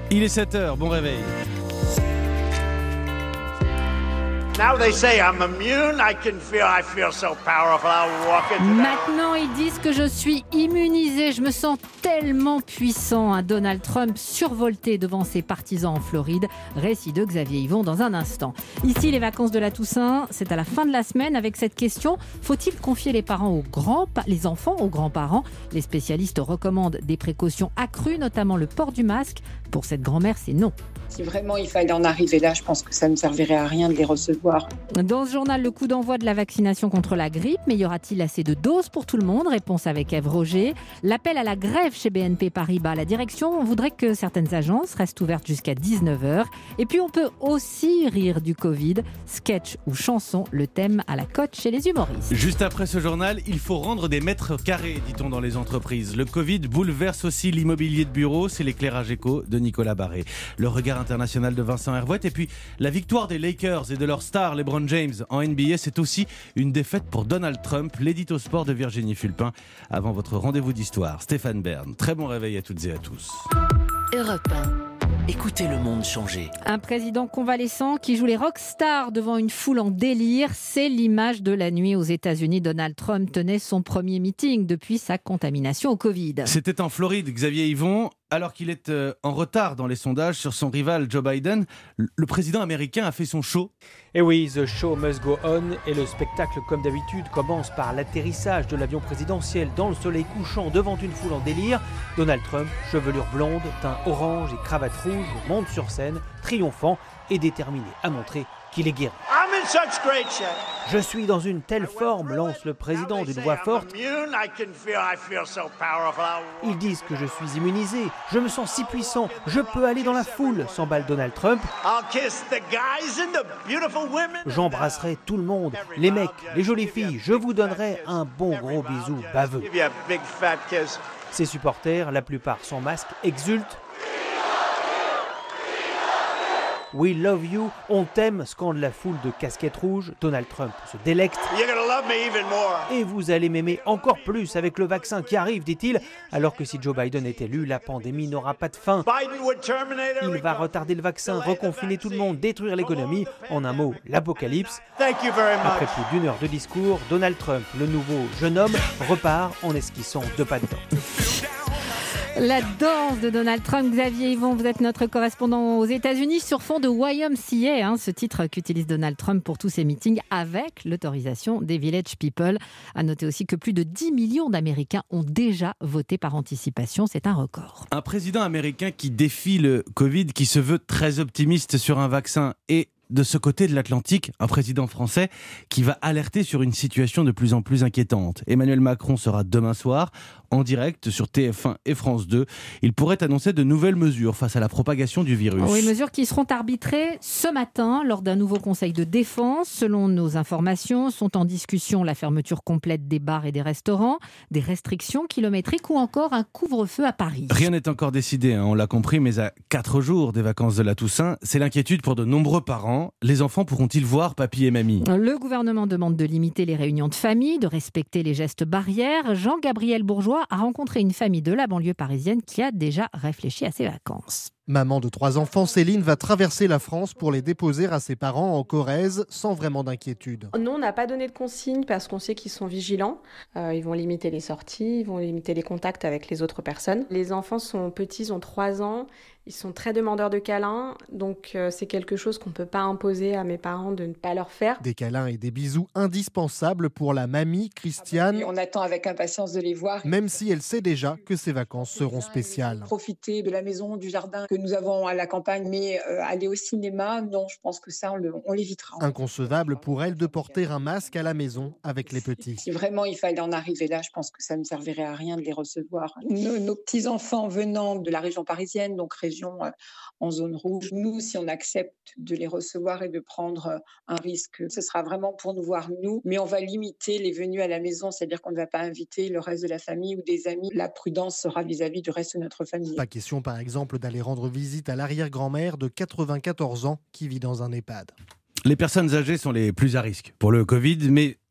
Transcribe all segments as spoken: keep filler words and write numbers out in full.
Il est sept heures, bon réveil. Now they say I'm immune, I can feel, I feel so powerful, I'll walk into that. Maintenant, ils disent que je suis immunisé. Je me sens tellement puissant. Un Donald Trump survolté devant ses partisans en Floride. Récit de Xavier Yvon dans un instant. Ici, les vacances de la Toussaint, c'est à la fin de la semaine avec cette question. Faut-il confier les parents aux grands, les enfants aux grands-parents ? Les spécialistes recommandent des précautions accrues, notamment le port du masque. Pour cette grand-mère, c'est non. Si vraiment il fallait en arriver là, je pense que ça ne servirait à rien de les recevoir. Dans ce journal, le coup d'envoi de la vaccination contre la grippe. Mais y aura-t-il assez de doses pour tout le monde ? Réponse avec Ève Roger. L'appel à la grève chez B N P Paribas. La direction voudrait que certaines agences restent ouvertes jusqu'à dix-neuf heures. Et puis on peut aussi rire du Covid. Sketch ou chanson, le thème à la cote chez les humoristes. Juste après ce journal, il faut rendre des mètres carrés, dit-on dans les entreprises. Le Covid bouleverse aussi l'immobilier de bureau. C'est l'éclairage éco de Nicolas Barré. Le regard international de Vincent Hervouet. Et puis la victoire des Lakers et de leur star LeBron James en N B A, c'est aussi une défaite pour Donald Trump. L'édito sport de Virginie Fulpin avant votre rendez-vous d'histoire. Stéphane Bern, très bon réveil à toutes et à tous. Europe un. Écoutez le monde changer. Un président convalescent qui joue les rockstars devant une foule en délire, c'est l'image de la nuit aux États-Unis. Donald Trump tenait son premier meeting depuis sa contamination au Covid. C'était en Floride, Xavier Yvon. Alors qu'il est euh, en retard dans les sondages sur son rival Joe Biden, le président américain a fait son show. Et oui, the show must go on, et le spectacle, comme d'habitude, commence par l'atterrissage de l'avion présidentiel dans le soleil couchant devant une foule en délire. Donald Trump, chevelure blonde, teint orange et cravate rouge, monte sur scène, triomphant et déterminé à montrer qu'il est guéri. I'm in such great shape. Je suis dans une telle forme, lance le président d'une voix forte. Immune, I can feel, I feel so powerful, I'll walk. Ils disent que je suis immunisé, je me sens si puissant, je peux aller dans la foule, s'emballe Donald Trump. I'll kiss the guys and the beautiful women. J'embrasserai tout le monde, les mecs, les jolies filles, je vous donnerai un bon gros bisou baveux. Give you a big fat kiss. Ses supporters, la plupart sans masque, exultent. We love you, on t'aime, scande la foule de casquettes rouges. Donald Trump se délecte. You're gonna love me even more. Et vous allez m'aimer encore plus avec le vaccin qui arrive, dit-il. Alors que si Joe Biden est élu, la pandémie n'aura pas de fin. Biden would terminate Il va retarder le vaccin, reconfiner tout le monde, détruire l'économie. En un mot, l'apocalypse. Thank you very Après much. plus d'une heure de discours, Donald Trump, le nouveau jeune homme, repart en esquissant deux pas de danse. La danse de Donald Trump. Xavier Yvon, vous êtes notre correspondant aux États-Unis sur fond de Y M C A, hein, ce titre qu'utilise Donald Trump pour tous ses meetings avec l'autorisation des Village People. À noter aussi que plus de dix millions d'Américains ont déjà voté par anticipation. C'est un record. Un président américain qui défie le Covid, qui se veut très optimiste sur un vaccin, et de ce côté de l'Atlantique, un président français qui va alerter sur une situation de plus en plus inquiétante. Emmanuel Macron sera demain soir en direct sur T F un et France deux. Il pourrait annoncer de nouvelles mesures face à la propagation du virus. Oui, mesures qui seront arbitrées ce matin lors d'un nouveau conseil de défense. Selon nos informations, sont en discussion la fermeture complète des bars et des restaurants, des restrictions kilométriques ou encore un couvre-feu à Paris. Rien n'est encore décidé, hein, on l'a compris, mais à quatre jours des vacances de la Toussaint, c'est l'inquiétude pour de nombreux parents. Les enfants pourront-ils voir papy et mamie ? Le gouvernement demande de limiter les réunions de famille, de respecter les gestes barrières. Jean-Gabriel Bourgeois a rencontré une famille de la banlieue parisienne qui a déjà réfléchi à ses vacances. Maman de trois enfants, Céline va traverser la France pour les déposer à ses parents en Corrèze sans vraiment d'inquiétude. Non, on n'a pas donné de consignes parce qu'on sait qu'ils sont vigilants. Euh, ils vont limiter les sorties, ils vont limiter les contacts avec les autres personnes. Les enfants sont petits, ils ont trois ans. Ils sont très demandeurs de câlins, donc euh, c'est quelque chose qu'on ne peut pas imposer à mes parents de ne pas leur faire. Des câlins et des bisous indispensables pour la mamie Christiane. Et on attend avec impatience de les voir. Même si elle sait déjà que ses vacances seront spéciales. Profiter de la maison, du jardin que nous avons à la campagne, mais euh, aller au cinéma, non, je pense que ça, on, le, on l'évitera. Inconcevable pour elle de porter un masque à la maison avec les petits. Si vraiment il fallait en arriver là, je pense que ça ne servirait à rien de les recevoir. Nos, nos petits-enfants venant de la région parisienne, donc région en zone rouge. Nous, si on accepte de les recevoir et de prendre un risque, ce sera vraiment pour nous voir nous, mais on va limiter les venues à la maison, c'est-à-dire qu'on ne va pas inviter le reste de la famille ou des amis. La prudence sera vis-à-vis du reste de notre famille. Pas question, par exemple, d'aller rendre visite à l'arrière-grand-mère de quatre-vingt-quatorze ans qui vit dans un EHPAD. Les personnes âgées sont les plus à risque pour le Covid, mais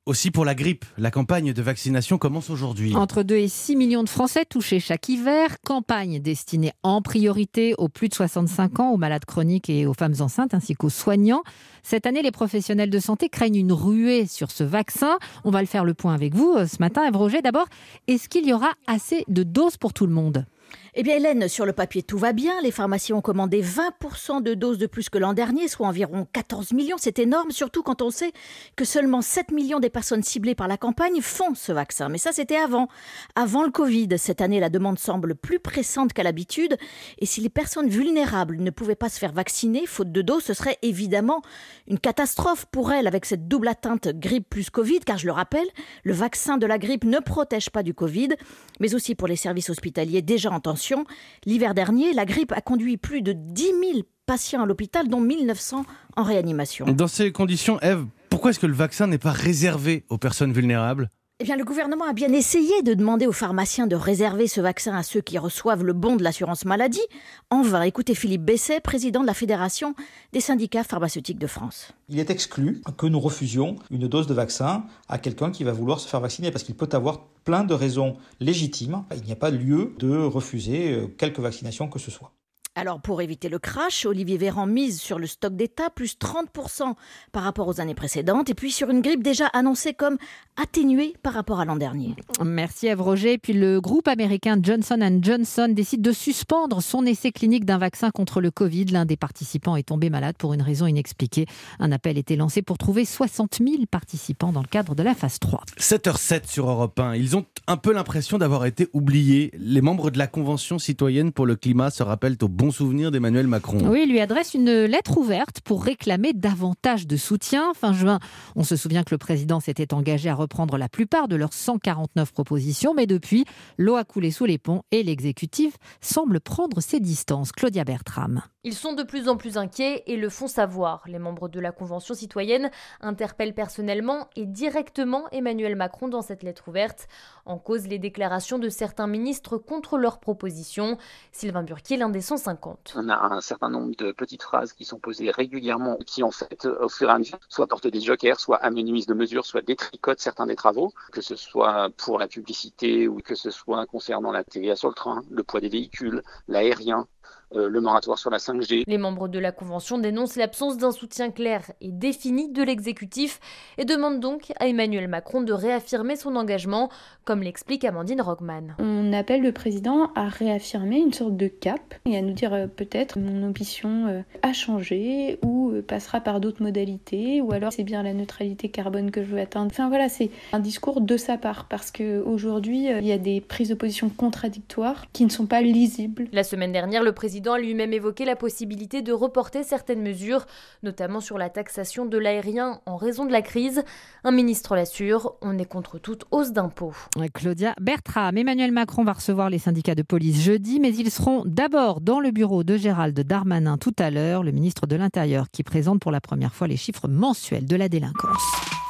aussi pour la grippe. La campagne de vaccination commence aujourd'hui. Entre deux et six millions de Français touchés chaque hiver. Campagne destinée en priorité aux plus de soixante-cinq ans, aux malades chroniques et aux femmes enceintes, ainsi qu'aux soignants. Cette année, les professionnels de santé craignent une ruée sur ce vaccin. On va le faire le point avec vous ce matin. Ève Roger, d'abord, est-ce qu'il y aura assez de doses pour tout le monde ? Eh bien Hélène, sur le papier tout va bien, les pharmacies ont commandé vingt pour cent de doses de plus que l'an dernier, soit environ quatorze millions, c'est énorme, surtout quand on sait que seulement sept millions des personnes ciblées par la campagne font ce vaccin. Mais ça c'était avant, avant le Covid. Cette année la demande semble plus pressante qu'à l'habitude et si les personnes vulnérables ne pouvaient pas se faire vacciner, faute de doses, ce serait évidemment une catastrophe pour elles avec cette double atteinte grippe plus Covid, car je le rappelle, le vaccin de la grippe ne protège pas du Covid, mais aussi pour les services hospitaliers déjà en tension. L'hiver dernier, la grippe a conduit plus de dix mille patients à l'hôpital, dont mille neuf cents en réanimation. Dans ces conditions, Ève, pourquoi est-ce que le vaccin n'est pas réservé aux personnes vulnérables ? Eh bien, le gouvernement a bien essayé de demander aux pharmaciens de réserver ce vaccin à ceux qui reçoivent le bon de l'assurance maladie. En vain, écoutez Philippe Besset, président de la Fédération des syndicats pharmaceutiques de France. Il est exclu que nous refusions une dose de vaccin à quelqu'un qui va vouloir se faire vacciner parce qu'il peut avoir plein de raisons légitimes. Il n'y a pas lieu de refuser quelque vaccination que ce soit. Alors, pour éviter le crash, Olivier Véran mise sur le stock d'État, plus trente pour cent par rapport aux années précédentes, et puis sur une grippe déjà annoncée comme atténuée par rapport à l'an dernier. Merci Ève Roger. Puis le groupe américain Johnson and Johnson décide de suspendre son essai clinique d'un vaccin contre le Covid. L'un des participants est tombé malade pour une raison inexpliquée. Un appel était lancé pour trouver soixante mille participants dans le cadre de la phase trois. sept heures zéro sept sur Europe un. Ils ont un peu l'impression d'avoir été oubliés. Les membres de la Convention citoyenne pour le climat se rappellent au bon souvenir d'Emmanuel Macron. Oui, il lui adresse une lettre ouverte pour réclamer davantage de soutien. Fin juin, on se souvient que le président s'était engagé à reprendre la plupart de leurs cent quarante-neuf propositions, mais depuis, l'eau a coulé sous les ponts et l'exécutif semble prendre ses distances. Claudia Bertram. Ils sont de plus en plus inquiets et le font savoir. Les membres de la Convention citoyenne interpellent personnellement et directement Emmanuel Macron dans cette lettre ouverte. En cause, les déclarations de certains ministres contre leurs propositions. Sylvain Burquier, l'un des cent cinquante. On a un certain nombre de petites phrases qui sont posées régulièrement, qui en fait, au fur et à mesure, soit portent des jokers, soit amenuisent de mesures, soit détricotent certains des travaux, que ce soit pour la publicité ou que ce soit concernant la T V A sur le train, le poids des véhicules, l'aérien. Euh, le moratoire sur la cinq G. Les membres de la Convention dénoncent l'absence d'un soutien clair et défini de l'exécutif et demandent donc à Emmanuel Macron de réaffirmer son engagement, comme l'explique Amandine Rogman. On appelle le président à réaffirmer une sorte de cap et à nous dire euh, peut-être mon ambition euh, a changé ou euh, passera par d'autres modalités ou alors c'est bien la neutralité carbone que je veux atteindre. Enfin voilà, c'est un discours de sa part parce qu'aujourd'hui euh, il y a des prises de position contradictoires qui ne sont pas lisibles. La semaine dernière, le président a lui-même évoqué la possibilité de reporter certaines mesures, notamment sur la taxation de l'aérien en raison de la crise. Un ministre l'assure, on est contre toute hausse d'impôts. Claudia Bertram. Emmanuel Macron va recevoir les syndicats de police jeudi, mais ils seront d'abord dans le bureau de Gérald Darmanin tout à l'heure, le ministre de l'Intérieur qui présente pour la première fois les chiffres mensuels de la délinquance.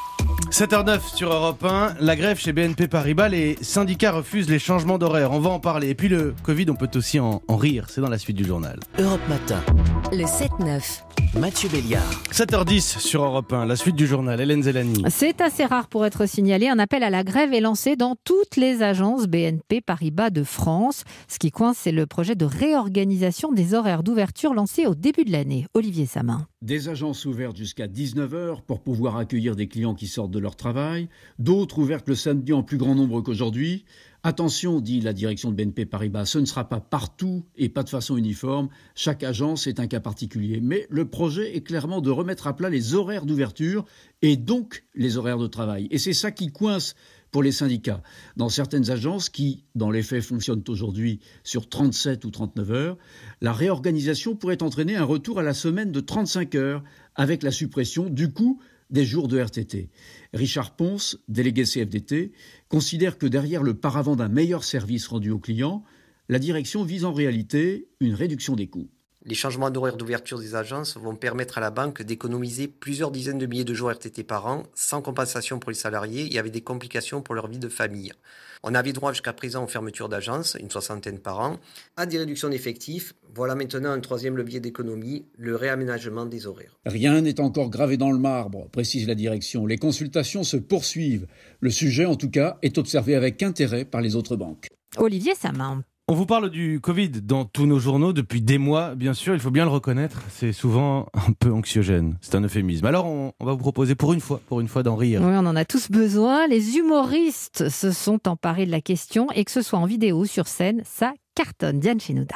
sept heures neuf sur Europe un, la grève chez B N P Paribas, les syndicats refusent les changements d'horaire, on va en parler. Et puis le Covid, on peut aussi en, en rire, c'est dans la suite du journal. Europe Matin. Le sept neuf. Mathieu Béliard. sept heures dix sur Europe un, la suite du journal. Hélène Zellani. C'est assez rare pour être signalé. Un appel à la grève est lancé dans toutes les agences B N P Paribas de France. Ce qui coince, c'est le projet de réorganisation des horaires d'ouverture lancé au début de l'année. Olivier Samin. Des agences ouvertes jusqu'à dix-neuf heures pour pouvoir accueillir des clients qui sortent de leur travail, d'autres ouvertes le samedi en plus grand nombre qu'aujourd'hui. Attention, dit la direction de B N P Paribas, ce ne sera pas partout et pas de façon uniforme. Chaque agence est un cas particulier. Mais le projet est clairement de remettre à plat les horaires d'ouverture et donc les horaires de travail. Et c'est ça qui coince pour les syndicats. Dans certaines agences qui, dans les faits, fonctionnent aujourd'hui sur trente-sept ou trente-neuf heures, la réorganisation pourrait entraîner un retour à la semaine de trente-cinq heures avec la suppression, du coup, des jours de R T T. Richard Ponce, délégué C F D T, considère que derrière le paravent d'un meilleur service rendu aux clients, la direction vise en réalité une réduction des coûts. Les changements d'horaire d'ouverture des agences vont permettre à la banque d'économiser plusieurs dizaines de milliers de jours R T T par an, sans compensation pour les salariés et avec des complications pour leur vie de famille. On avait droit jusqu'à présent aux fermetures d'agences, une soixantaine par an, à des réductions d'effectifs. Voilà maintenant un troisième levier d'économie, le réaménagement des horaires. Rien n'est encore gravé dans le marbre, précise la direction. Les consultations se poursuivent. Le sujet, en tout cas, est observé avec intérêt par les autres banques. Olivier Samin. On vous parle du Covid dans tous nos journaux depuis des mois, bien sûr, il faut bien le reconnaître, c'est souvent un peu anxiogène, c'est un euphémisme. Alors on, on va vous proposer pour une fois, pour une fois d'en rire. Oui, on en a tous besoin, les humoristes se sont emparés de la question et que ce soit en vidéo, sur scène, ça cartonne. Diane Chenouda.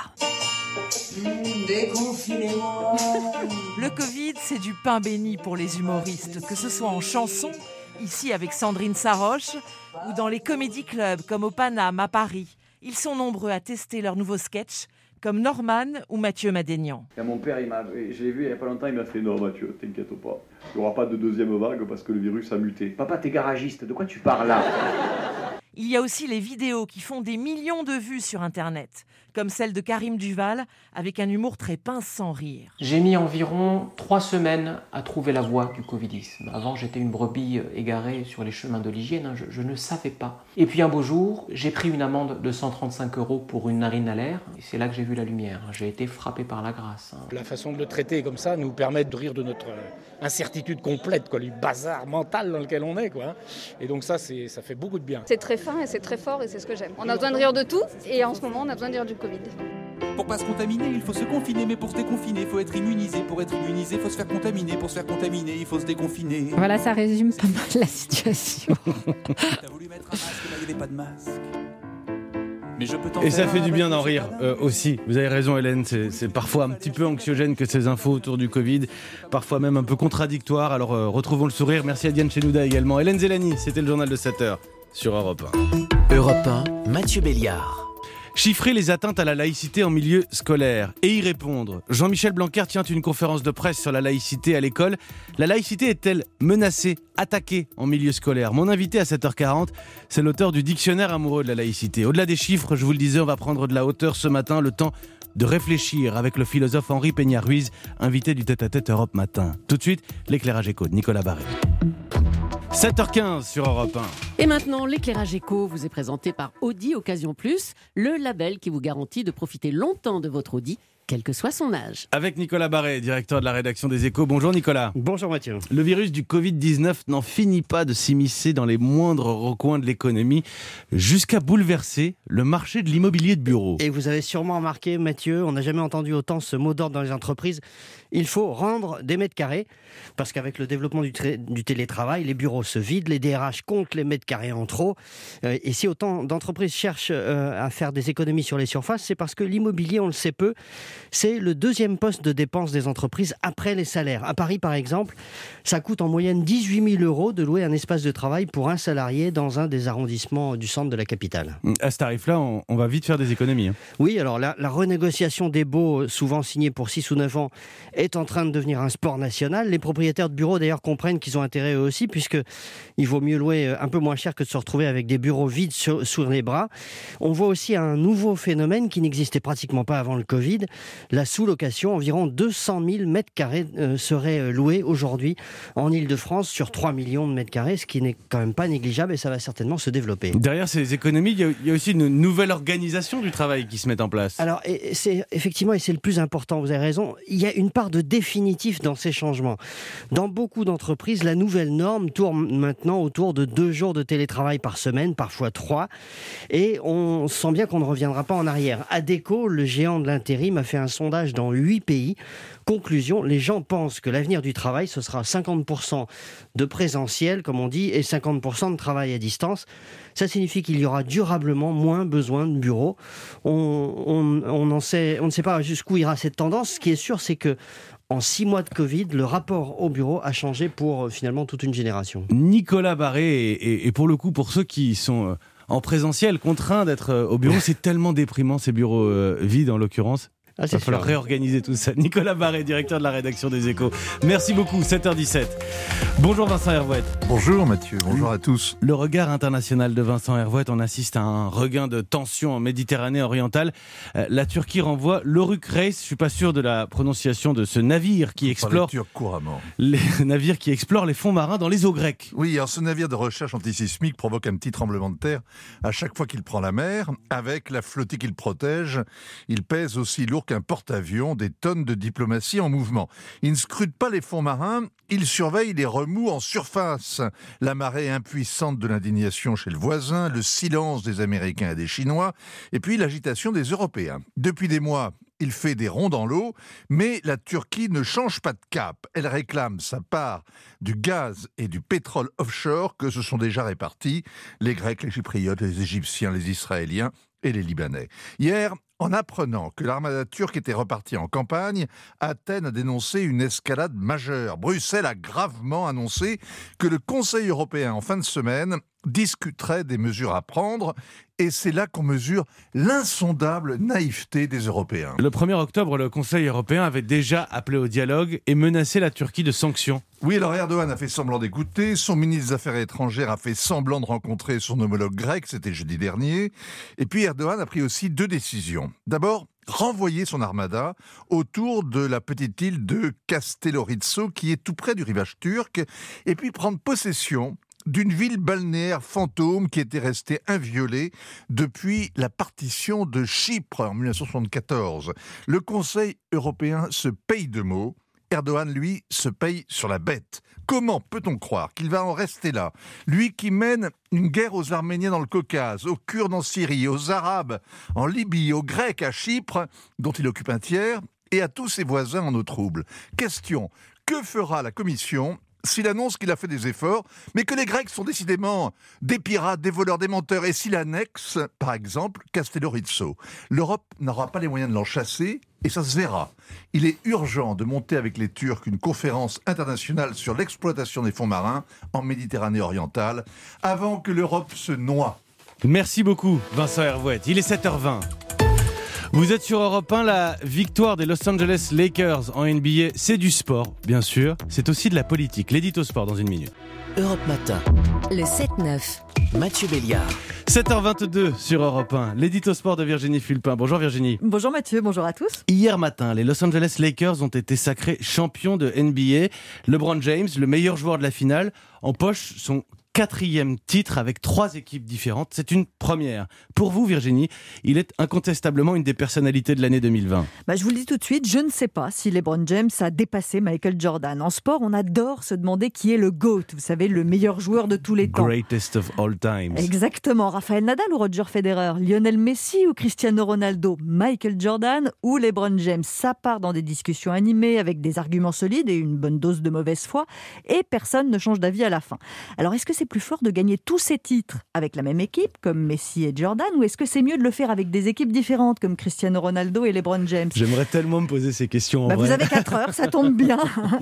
Déconfinez-moi. Le Covid, c'est du pain béni pour les humoristes, que ce soit en chanson, ici avec Sandrine Saroche, ou dans les comédie clubs comme au Paname à Paris. Ils sont nombreux à tester leurs nouveaux sketchs, comme Norman ou Mathieu Madénian. Et mon père, il m'a, je l'ai vu il n'y a pas longtemps, il m'a fait « Non Mathieu, t'inquiète pas, il n'y aura pas de deuxième vague parce que le virus a muté. » Papa, t'es garagiste, de quoi tu parles là? Il y a aussi les vidéos qui font des millions de vues sur Internet, comme celle de Karim Duval, avec un humour très pince sans rire. J'ai mis environ trois semaines à trouver la voie du covidisme. Avant, j'étais une brebis égarée sur les chemins de l'hygiène, hein, je, je ne savais pas. Et puis un beau jour, j'ai pris une amende de cent trente-cinq euros pour une narine à l'air, et c'est là que j'ai vu la lumière. J'ai été frappé par la grâce. Hein. La façon de le traiter comme ça nous permet de rire de notre incertitude complète, quoi, du bazar mental dans lequel on est, quoi. Et donc ça, c'est, ça fait beaucoup de bien. C'est très fin et c'est très fort et c'est ce que j'aime. On a besoin de rire de tout et en ce moment, on a besoin de rire du Covid. Pour pas se contaminer, il faut se confiner, mais pour se déconfiner, il faut être immunisé. Pour être immunisé, il faut se faire contaminer. Pour se faire contaminer, il faut se déconfiner. Voilà, ça résume pas mal la situation. T'as voulu mettre un masque, mais il n'y avait pas de masque. Mais je peux t'en Et ça faire fait du avec bien d'en le rire euh, aussi. Vous avez raison Hélène, c'est, c'est parfois un petit peu anxiogène que ces infos autour du Covid, parfois même un peu contradictoires. Alors euh, retrouvons le sourire. Merci à Diane Chenouda également. Hélène Zélani, c'était le journal de sept heures sur Europe un. Europe un, Mathieu Béliard. Chiffrer les atteintes à la laïcité en milieu scolaire et y répondre. Jean-Michel Blanquer tient une conférence de presse sur la laïcité à l'école. La laïcité est-elle menacée, attaquée en milieu scolaire? Mon invité à sept heures quarante, c'est l'auteur du dictionnaire amoureux de la laïcité. Au-delà des chiffres, je vous le disais, on va prendre de la hauteur ce matin, le temps de réfléchir avec le philosophe Henri Peña-Ruiz, invité du tête-à-tête Europe Matin. Tout de suite, l'éclairage éco de Nicolas Barré. sept heures quinze sur Europe un. Et maintenant, l'éclairage éco vous est présenté par Audi Occasion Plus, le label qui vous garantit de profiter longtemps de votre Audi, quel que soit son âge. Avec Nicolas Barré, directeur de la rédaction des Échos. Bonjour Nicolas. Bonjour Mathieu. Le virus du covid dix-neuf n'en finit pas de s'immiscer dans les moindres recoins de l'économie, jusqu'à bouleverser le marché de l'immobilier de bureau. Et vous avez sûrement remarqué Mathieu, on n'a jamais entendu autant ce mot d'ordre dans les entreprises. Il faut rendre des mètres carrés, parce qu'avec le développement du, tra- du télétravail, les bureaux se vident, les D R H comptent les mètres carrés en trop. Euh, et si autant d'entreprises cherchent euh, à faire des économies sur les surfaces, c'est parce que l'immobilier, on le sait peu, c'est le deuxième poste de dépense des entreprises après les salaires. À Paris, par exemple, ça coûte en moyenne dix-huit mille euros de louer un espace de travail pour un salarié dans un des arrondissements du centre de la capitale. À ce tarif-là, on, on va vite faire des économies. Hein. Oui, alors la, la renégociation des baux, souvent signés pour six ou neuf ans, est en train de devenir un sport national. Les propriétaires de bureaux, d'ailleurs, comprennent qu'ils ont intérêt eux aussi, puisqu'il vaut mieux louer un peu moins cher que de se retrouver avec des bureaux vides sur, sur les bras. On voit aussi un nouveau phénomène qui n'existait pratiquement pas avant le Covid, la sous-location. Environ deux cent mille mètres carrés euh, seraient loués aujourd'hui en Ile-de-France sur trois millions de mètres carrés, ce qui n'est quand même pas négligeable et ça va certainement se développer. Derrière ces économies, il y a, il y a aussi une nouvelle organisation du travail qui se met en place. Alors, et c'est, effectivement, et c'est le plus important, vous avez raison, il y a une part de définitif dans ces changements. Dans beaucoup d'entreprises, la nouvelle norme tourne maintenant autour de deux jours de télétravail par semaine, parfois trois, et on sent bien qu'on ne reviendra pas en arrière. Adecco, le géant de l'intérim, a fait un sondage dans huit pays. Conclusion, les gens pensent que l'avenir du travail, ce sera cinquante pour cent de présentiel, comme on dit, et cinquante pour cent de travail à distance. Ça signifie qu'il y aura durablement moins besoin de bureaux. On, on, on, en sait, on ne sait pas jusqu'où ira cette tendance. Ce qui est sûr, c'est que en six mois de Covid, le rapport au bureau a changé pour euh, finalement toute une génération. Nicolas Barré, et, et, et pour le coup, pour ceux qui sont euh, en présentiel, contraints d'être euh, au bureau, c'est tellement déprimant ces bureaux euh, vides en l'occurrence. Ah, Il va falloir réorganiser tout ça. Nicolas Barré, directeur de la rédaction des Échos. Merci beaucoup, sept heures dix-sept. Bonjour Vincent Hervouet. Bonjour Mathieu, bonjour à tous. Le regard international de Vincent Hervouet, on assiste à un regain de tension en Méditerranée orientale. Euh, la Turquie renvoie l'Oruk Reis, je suis pas sûr de la prononciation de ce navire qui explore turc couramment. les navires qui explorent les fonds marins dans les eaux grecques. Oui, alors ce navire de recherche antisismique provoque un petit tremblement de terre à chaque fois qu'il prend la mer. Avec la flottille qu'il protège, il pèse aussi lourd qu'un porte-avions, des tonnes de diplomatie en mouvement. Il ne scrute pas les fonds marins, il surveille les remous en surface. La marée impuissante de l'indignation chez le voisin, le silence des Américains et des Chinois, et puis l'agitation des Européens. Depuis des mois, il fait des ronds dans l'eau, mais la Turquie ne change pas de cap. Elle réclame sa part du gaz et du pétrole offshore que se sont déjà répartis les Grecs, les Chypriotes, les Égyptiens, les Israéliens et les Libanais. Hier, en apprenant que l'armada turque était repartie en campagne, Athènes a dénoncé une escalade majeure. Bruxelles a gravement annoncé que le Conseil européen, en fin de semaine, discuterait des mesures à prendre. Et c'est là qu'on mesure l'insondable naïveté des Européens. Le premier octobre, le Conseil européen avait déjà appelé au dialogue et menacé la Turquie de sanctions. Oui, alors Erdogan a fait semblant d'écouter, son ministre des Affaires étrangères a fait semblant de rencontrer son homologue grec, c'était jeudi dernier. Et puis Erdogan a pris aussi deux décisions. D'abord, renvoyer son armada autour de la petite île de Castellorizo, qui est tout près du rivage turc, et puis prendre possession d'une ville balnéaire fantôme qui était restée inviolée depuis la partition de Chypre en dix-neuf cent soixante-quatorze. Le Conseil européen se paye de mots. Erdogan, lui, se paye sur la bête. Comment peut-on croire qu'il va en rester là? Lui qui mène une guerre aux Arméniens dans le Caucase, aux Kurdes en Syrie, aux Arabes en Libye, aux Grecs à Chypre, dont il occupe un tiers, et à tous ses voisins en eau trouble. Question, que fera la Commission s'il annonce qu'il a fait des efforts, mais que les Grecs sont décidément des pirates, des voleurs, des menteurs, et s'il annexe, par exemple, Castellorizo? L'Europe n'aura pas les moyens de l'en chasser, et ça se verra. Il est urgent de monter avec les Turcs une conférence internationale sur l'exploitation des fonds marins en Méditerranée orientale, avant que l'Europe se noie. Merci beaucoup, Vincent Hervouet. Il est sept heures vingt. Vous êtes sur Europe un, la victoire des Los Angeles Lakers en N B A, c'est du sport, bien sûr. C'est aussi de la politique. L'édito sport dans une minute. Europe Matin. Le sept neuf. Mathieu Béliard. sept heures vingt-deux sur Europe un. L'édito sport de Virginie Fulpin. Bonjour Virginie. Bonjour Mathieu, bonjour à tous. Hier matin, les Los Angeles Lakers ont été sacrés champions de N B A. LeBron James, le meilleur joueur de la finale, empoche son quatrième titre avec trois équipes différentes. C'est une première. Pour vous, Virginie, il est incontestablement une des personnalités de l'année deux mille vingt. Bah, je vous le dis tout de suite, je ne sais pas si LeBron James a dépassé Michael Jordan. En sport, on adore se demander qui est le GOAT, vous savez, le meilleur joueur de tous les temps. Greatest of all times. Exactement. Rafael Nadal ou Roger Federer, Lionel Messi ou Cristiano Ronaldo, Michael Jordan ou LeBron James. Ça part dans des discussions animées avec des arguments solides et une bonne dose de mauvaise foi et personne ne change d'avis à la fin. Alors, est-ce que c'est plus fort de gagner tous ces titres avec la même équipe, comme Messi et Jordan, ou est-ce que c'est mieux de le faire avec des équipes différentes, comme Cristiano Ronaldo et LeBron James? J'aimerais tellement me poser ces questions en bah vrai. Vous avez quatre heures, ça tombe bien.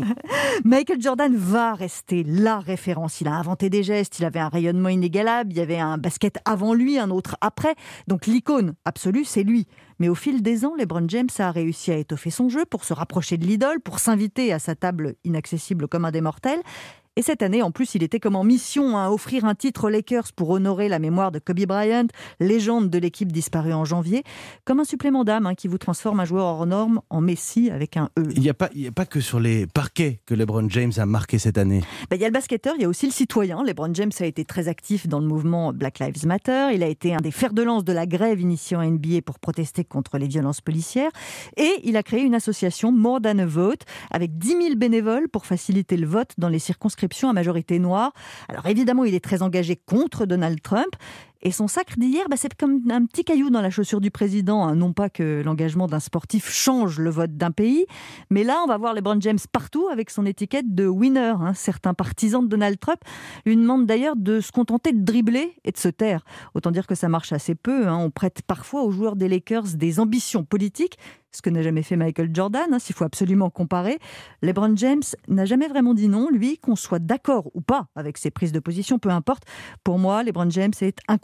Michael Jordan va rester la référence. Il a inventé des gestes, il avait un rayonnement inégalable, il y avait un basket avant lui, un autre après. Donc l'icône absolue, c'est lui. Mais au fil des ans, LeBron James a réussi à étoffer son jeu pour se rapprocher de l'idole, pour s'inviter à sa table inaccessible comme un des mortels. Et cette année, en plus, il était comme en mission à offrir un titre aux Lakers pour honorer la mémoire de Kobe Bryant, légende de l'équipe disparue en janvier, comme un supplément d'âme hein, qui vous transforme un joueur hors norme en Messi avec un E. Il n'y a pas, il n'y a pas que sur les parquets que LeBron James a marqué cette année. Ben, il y a le basketteur, il y a aussi le citoyen. LeBron James a été très actif dans le mouvement Black Lives Matter. Il a été un des fers de lance de la grève initiée en N B A pour protester contre les violences policières. Et il a créé une association More Than a Vote avec dix mille bénévoles pour faciliter le vote dans les circonscriptions à majorité noire. Alors évidemment, il est très engagé contre Donald Trump. Et son sacre d'hier, bah, c'est comme un petit caillou dans la chaussure du président. Hein. Non pas que l'engagement d'un sportif change le vote d'un pays, mais là, on va voir LeBron James partout avec son étiquette de winner. Hein. Certains partisans de Donald Trump lui demandent d'ailleurs de se contenter de dribbler et de se taire. Autant dire que ça marche assez peu. Hein. On prête parfois aux joueurs des Lakers des ambitions politiques, ce que n'a jamais fait Michael Jordan, hein, s'il faut absolument comparer. LeBron James n'a jamais vraiment dit non, lui, qu'on soit d'accord ou pas avec ses prises de position, peu importe. Pour moi, LeBron James est incontestable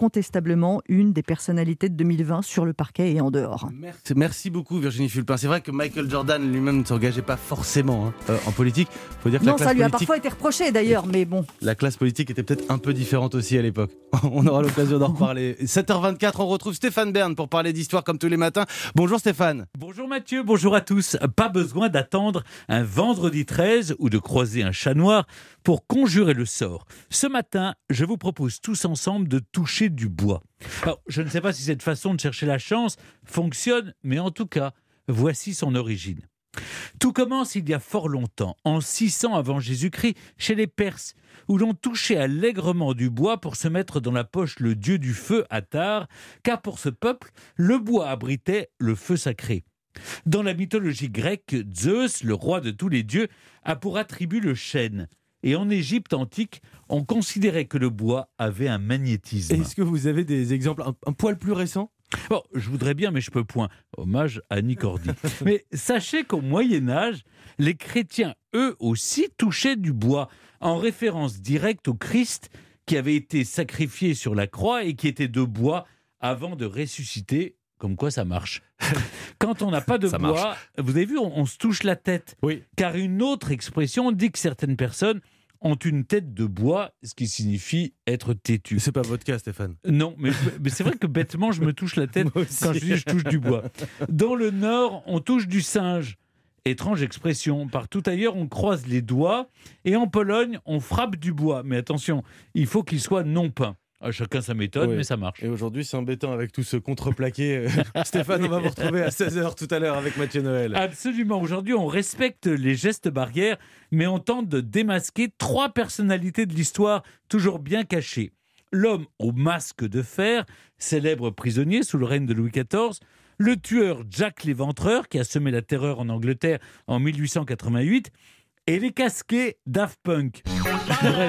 incontestablement une des personnalités de deux mille vingt sur le parquet et en dehors. Merci, merci beaucoup Virginie Fulpin. C'est vrai que Michael Jordan lui-même ne s'engageait pas forcément hein, euh, en politique. Faut dire que non, la classe ça lui a politique... parfois été reproché d'ailleurs, mais bon. La classe politique était peut-être un peu différente aussi à l'époque. On aura l'occasion d'en reparler. sept heures vingt-quatre, on retrouve Stéphane Bern pour parler d'histoire comme tous les matins. Bonjour Stéphane. Bonjour Mathieu, bonjour à tous. Pas besoin d'attendre un vendredi treize ou de croiser un chat noir pour conjurer le sort. Ce matin, je vous propose tous ensemble de toucher du bois. Alors, je ne sais pas si cette façon de chercher la chance fonctionne, mais en tout cas, voici son origine. Tout commence il y a fort longtemps, en six cents avant Jésus-Christ, chez les Perses, où l'on touchait allègrement du bois pour se mettre dans la poche le dieu du feu, Attar, car pour ce peuple, le bois abritait le feu sacré. Dans la mythologie grecque, Zeus, le roi de tous les dieux, a pour attribut le chêne. Et en Égypte antique, on considérait que le bois avait un magnétisme. Est-ce que vous avez des exemples un, un poil plus récents ? Bon, je voudrais bien, mais je peux point. Hommage à Annie Cordy. Mais sachez qu'au Moyen-Âge, les chrétiens, eux aussi, touchaient du bois, en référence directe au Christ qui avait été sacrifié sur la croix et qui était de bois avant de ressusciter. Comme quoi ça marche. Quand on n'a pas de ça bois, marche. Vous avez vu, on, on se touche la tête. Oui. Car une autre expression dit que certaines personnes ont une tête de bois, ce qui signifie être têtu. C'est pas votre cas, Stéphane. Non, mais, mais c'est vrai que bêtement, je me touche la tête quand je dis je touche du bois. Dans le Nord, on touche du singe. Étrange expression. Partout ailleurs, on croise les doigts. Et en Pologne, on frappe du bois. Mais attention, il faut qu'il soit non peint. Ah, chacun sa méthode, oui. Mais ça marche. Et aujourd'hui, c'est embêtant avec tout ce contreplaqué. Stéphane, on va vous retrouver à seize heures tout à l'heure avec Mathieu Noël. Absolument. Aujourd'hui, on respecte les gestes barrières, mais on tente de démasquer trois personnalités de l'histoire toujours bien cachées. L'homme au masque de fer, célèbre prisonnier sous le règne de Louis quatorze. Le tueur Jack l'Éventreur, qui a semé la terreur en Angleterre en mille huit cent quatre-vingt-huit. Et les casqués Daft Punk. Bref,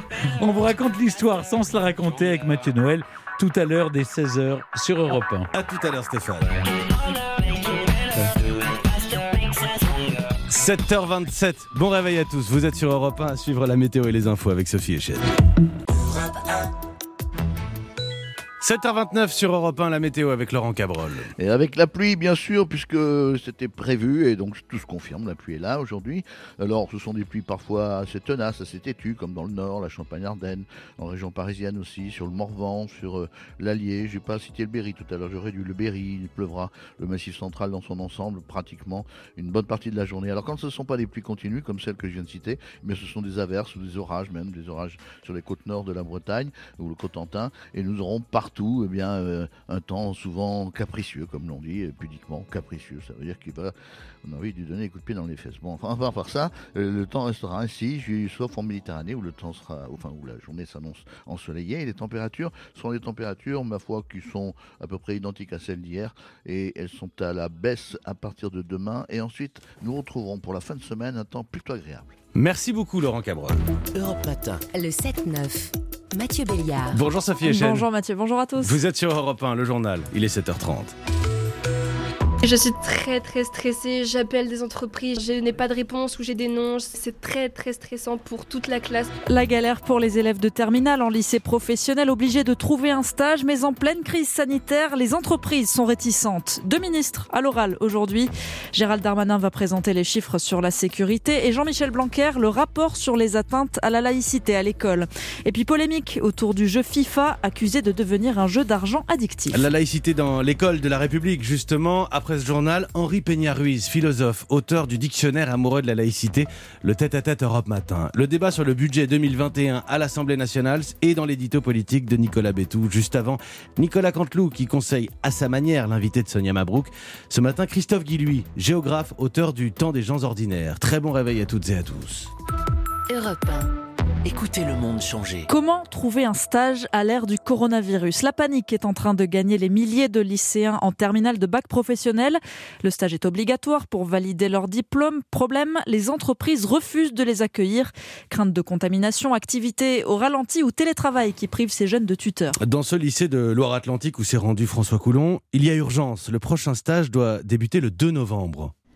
on vous raconte l'histoire sans se la raconter avec Mathieu Noël tout à l'heure dès seize heures sur Europe un. À tout à l'heure Stéphane. sept heures vingt-sept, bon réveil à tous. Vous êtes sur Europe un à suivre la météo et les infos avec Sophie Echenne. sept heures vingt-neuf sur Europe un, la météo avec Laurent Cabrol. Et avec la pluie, bien sûr, puisque c'était prévu, et donc tout se confirme, la pluie est là aujourd'hui. Alors, ce sont des pluies parfois assez tenaces, assez têtues, comme dans le Nord, la Champagne-Ardenne, en région parisienne aussi, sur le Morvan, sur euh, l'Allier. Je n'ai pas cité le Berry tout à l'heure, j'aurais dû. Le Berry, il pleuvra, le Massif central dans son ensemble, pratiquement une bonne partie de la journée. Alors, quand ce ne sont pas des pluies continues, comme celles que je viens de citer, mais ce sont des averses ou des orages, même des orages sur les côtes nord de la Bretagne, ou le Cotentin, et nous aurons partout eh bien, euh, un temps souvent capricieux, comme l'on dit, euh, pudiquement capricieux. Ça veut dire qu'il va, on a envie de lui donner un coup de pied dans les fesses. Bon, enfin, à part ça, euh, le temps restera ainsi, sauf en Méditerranée, où le temps sera, enfin, où la journée s'annonce ensoleillée, et les températures sont des températures, ma foi, qui sont à peu près identiques à celles d'hier, et elles sont à la baisse à partir de demain, et ensuite, nous retrouverons pour la fin de semaine un temps plutôt agréable. Merci beaucoup, Laurent Cabrol. Europe Matin. Le sept neuf. Mathieu Béliard. Bonjour Sophie Echenne. Bonjour Mathieu, bonjour à tous. Vous êtes sur Europe un, le journal, il est sept heures trente. Je suis très très stressée, j'appelle des entreprises, je n'ai pas de réponse ou j'ai des noms, c'est très très stressant pour toute la classe. La galère pour les élèves de terminale en lycée professionnel obligés de trouver un stage, mais en pleine crise sanitaire, les entreprises sont réticentes. Deux ministres à l'oral aujourd'hui. Gérald Darmanin va présenter les chiffres sur la sécurité et Jean-Michel Blanquer le rapport sur les atteintes à la laïcité à l'école. Et puis polémique autour du jeu FIFA, accusé de devenir un jeu d'argent addictif. La laïcité dans l'école de la République, justement, après ce journal, Henri Peña-Ruiz, philosophe, auteur du dictionnaire amoureux de la laïcité, le tête-à-tête Europe Matin. Le débat sur le budget deux mille vingt et un à l'Assemblée nationale et dans l'édito politique de Nicolas Bétou. Juste avant, Nicolas Canteloup qui conseille à sa manière l'invité de Sonia Mabrouk. Ce matin, Christophe Guilluy, géographe, auteur du Temps des gens ordinaires. Très bon réveil à toutes et à tous. Europe un. Écoutez le monde changer. Comment trouver un stage à l'ère du coronavirus ? La panique est en train de gagner les milliers de lycéens en terminale de bac professionnel. Le stage est obligatoire pour valider leur diplôme. Problème, les entreprises refusent de les accueillir. Crainte de contamination, activité au ralenti ou télétravail qui privent ces jeunes de tuteurs. Dans ce lycée de Loire-Atlantique où s'est rendu François Coulon, il y a urgence. Le prochain stage doit débuter le deux novembre.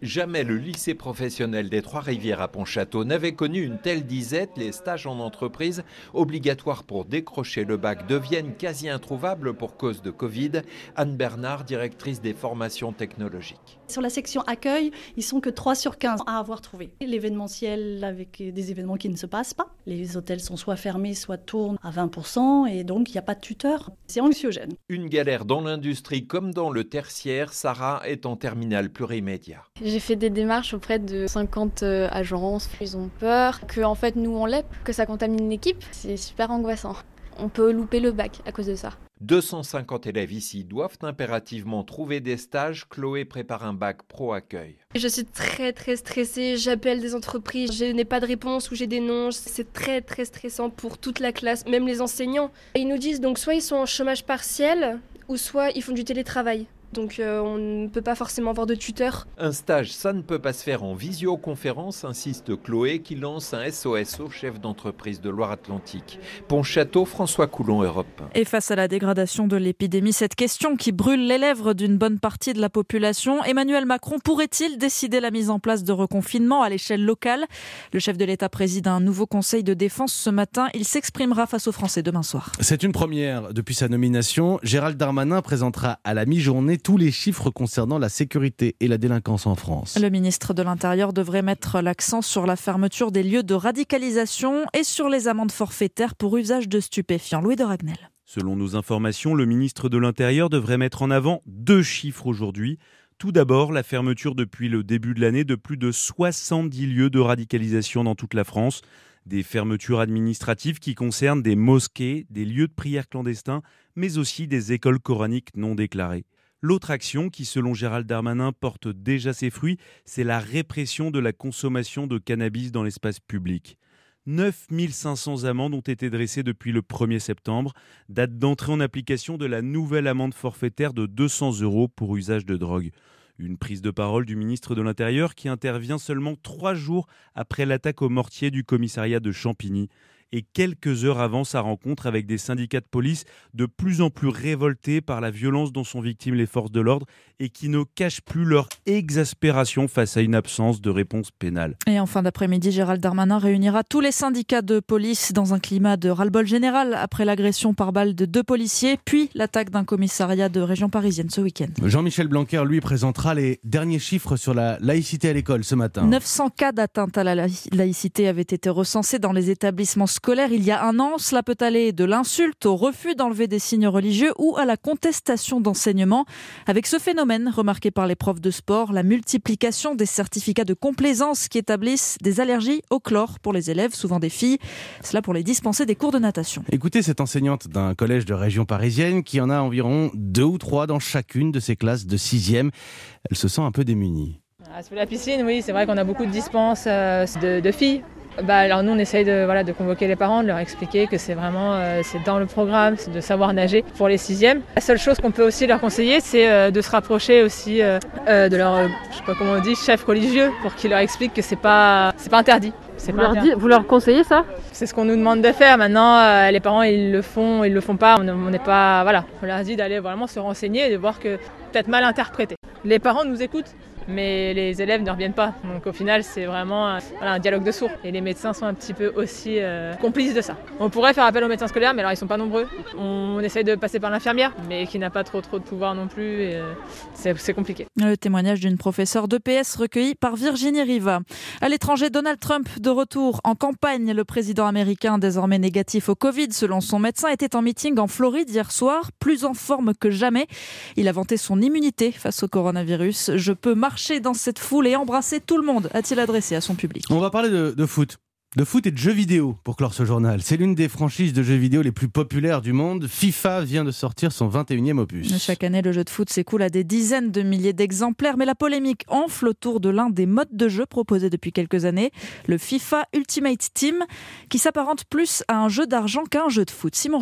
Jamais le lycée professionnel des Trois-Rivières à Pontchâteau n'avait connu une telle disette. Les stages en entreprise, obligatoires pour décrocher le bac, deviennent quasi introuvables pour cause de Covid. Anne Bernard, directrice des formations technologiques. Sur la section accueil, ils sont que trois sur quinze à avoir trouvé. L'événementiel avec des événements qui ne se passent pas. Les hôtels sont soit fermés, soit tournent à vingt pour cent et donc il n'y a pas de tuteur. C'est anxiogène. Une galère dans l'industrie comme dans le tertiaire. Sarah est en terminale plurimédia. J'ai fait des démarches auprès de cinquante agences. Ils ont peur que en fait nous on l'ait, que ça contamine l'équipe. C'est super angoissant. On peut louper le bac à cause de ça. deux cent cinquante élèves ici doivent impérativement trouver des stages. Chloé prépare un bac pro accueil. Je suis très très stressée, j'appelle des entreprises, je n'ai pas de réponse ou j'ai des noms. C'est très très stressant pour toute la classe, même les enseignants. Ils nous disent donc soit ils sont en chômage partiel ou soit ils font du télétravail. Donc euh, on ne peut pas forcément avoir de tuteur. Un stage, ça ne peut pas se faire en visioconférence, insiste Chloé, qui lance un S O S au chef d'entreprise de Loire-Atlantique. Pontchâteau, François Coulon, Europe un. Et face à la dégradation de l'épidémie, cette question qui brûle les lèvres d'une bonne partie de la population, Emmanuel Macron pourrait-il décider la mise en place de reconfinement à l'échelle locale ? Le chef de l'État préside un nouveau conseil de défense ce matin. Il s'exprimera face aux Français demain soir. C'est une première. Depuis sa nomination, Gérald Darmanin présentera à la mi-journée tous les chiffres concernant la sécurité et la délinquance en France. Le ministre de l'Intérieur devrait mettre l'accent sur la fermeture des lieux de radicalisation et sur les amendes forfaitaires pour usage de stupéfiants. Louis de Ragnel. Selon nos informations, le ministre de l'Intérieur devrait mettre en avant deux chiffres aujourd'hui. Tout d'abord, la fermeture depuis le début de l'année de plus de soixante-dix lieux de radicalisation dans toute la France. Des fermetures administratives qui concernent des mosquées, des lieux de prière clandestins, mais aussi des écoles coraniques non déclarées. L'autre action qui, selon Gérald Darmanin, porte déjà ses fruits, c'est la répression de la consommation de cannabis dans l'espace public. neuf mille cinq cents amendes ont été dressées depuis le premier septembre, date d'entrée en application de la nouvelle amende forfaitaire de deux cents euros pour usage de drogue. Une prise de parole du ministre de l'Intérieur qui intervient seulement trois jours après l'attaque au mortier du commissariat de Champigny. Et quelques heures avant sa rencontre avec des syndicats de police de plus en plus révoltés par la violence dont sont victimes les forces de l'ordre et qui ne cachent plus leur exaspération face à une absence de réponse pénale. Et en fin d'après-midi, Gérald Darmanin réunira tous les syndicats de police dans un climat de ras-le-bol général après l'agression par balle de deux policiers, puis l'attaque d'un commissariat de région parisienne ce week-end. Jean-Michel Blanquer, lui, présentera les derniers chiffres sur la laïcité à l'école ce matin. neuf cents cas d'atteinte à la laïcité avaient été recensés dans les établissements scolaires il y a un an. Cela peut aller de l'insulte au refus d'enlever des signes religieux ou à la contestation d'enseignement. Avec ce phénomène remarqué par les profs de sport, la multiplication des certificats de complaisance qui établissent des allergies au chlore pour les élèves, souvent des filles. Cela pour les dispenser des cours de natation. Écoutez cette enseignante d'un collège de région parisienne qui en a environ deux ou trois dans chacune de ses classes de sixième. Elle se sent un peu démunie. Ah, sur la piscine, oui, c'est vrai qu'on a beaucoup de dispenses euh, de, de filles. Bah, alors nous on essaye de, voilà, de convoquer les parents, de leur expliquer que c'est vraiment euh, c'est dans le programme, c'est de savoir nager pour les sixièmes. La seule chose qu'on peut aussi leur conseiller, c'est euh, de se rapprocher aussi euh, euh, de leur, euh, je sais pas comment on dit, chef religieux, pour qu'ils leur expliquent que c'est pas, c'est pas interdit. C'est vous, pas leur interdit. Dit, vous leur conseillez ça ? C'est ce qu'on nous demande de faire. Maintenant, euh, les parents ils le font, ils le font pas. On n'est pas, voilà, on leur dit d'aller vraiment se renseigner et de voir que peut-être mal interprété. Les parents nous écoutent, mais les élèves ne reviennent pas. Donc au final, c'est vraiment un, voilà, un dialogue de sourds. Et les médecins sont un petit peu aussi euh, complices de ça. On pourrait faire appel aux médecins scolaires, mais alors ils sont pas nombreux. On, on essaye de passer par l'infirmière, mais qui n'a pas trop trop de pouvoir non plus. Et, euh, c'est, c'est compliqué. Le témoignage d'une professeure d'E P S recueilli par Virginie Riva. À l'étranger, Donald Trump de retour en campagne. Le président américain, désormais négatif au Covid, selon son médecin, était en meeting en Floride hier soir, plus en forme que jamais. Il a vanté son immunité face au coronavirus. Je peux marcher dans cette foule et embrasser tout le monde, a-t-il adressé à son public. On va parler de, de foot. De foot et de jeux vidéo pour clore ce journal. C'est l'une des franchises de jeux vidéo les plus populaires du monde. FIFA vient de sortir son vingt et unième opus. Chaque année, le jeu de foot s'écoule à des dizaines de milliers d'exemplaires, mais la polémique enfle autour de l'un des modes de jeu proposés depuis quelques années, le FIFA Ultimate Team, qui s'apparente plus à un jeu d'argent qu'à un jeu de foot. Simon Rubin.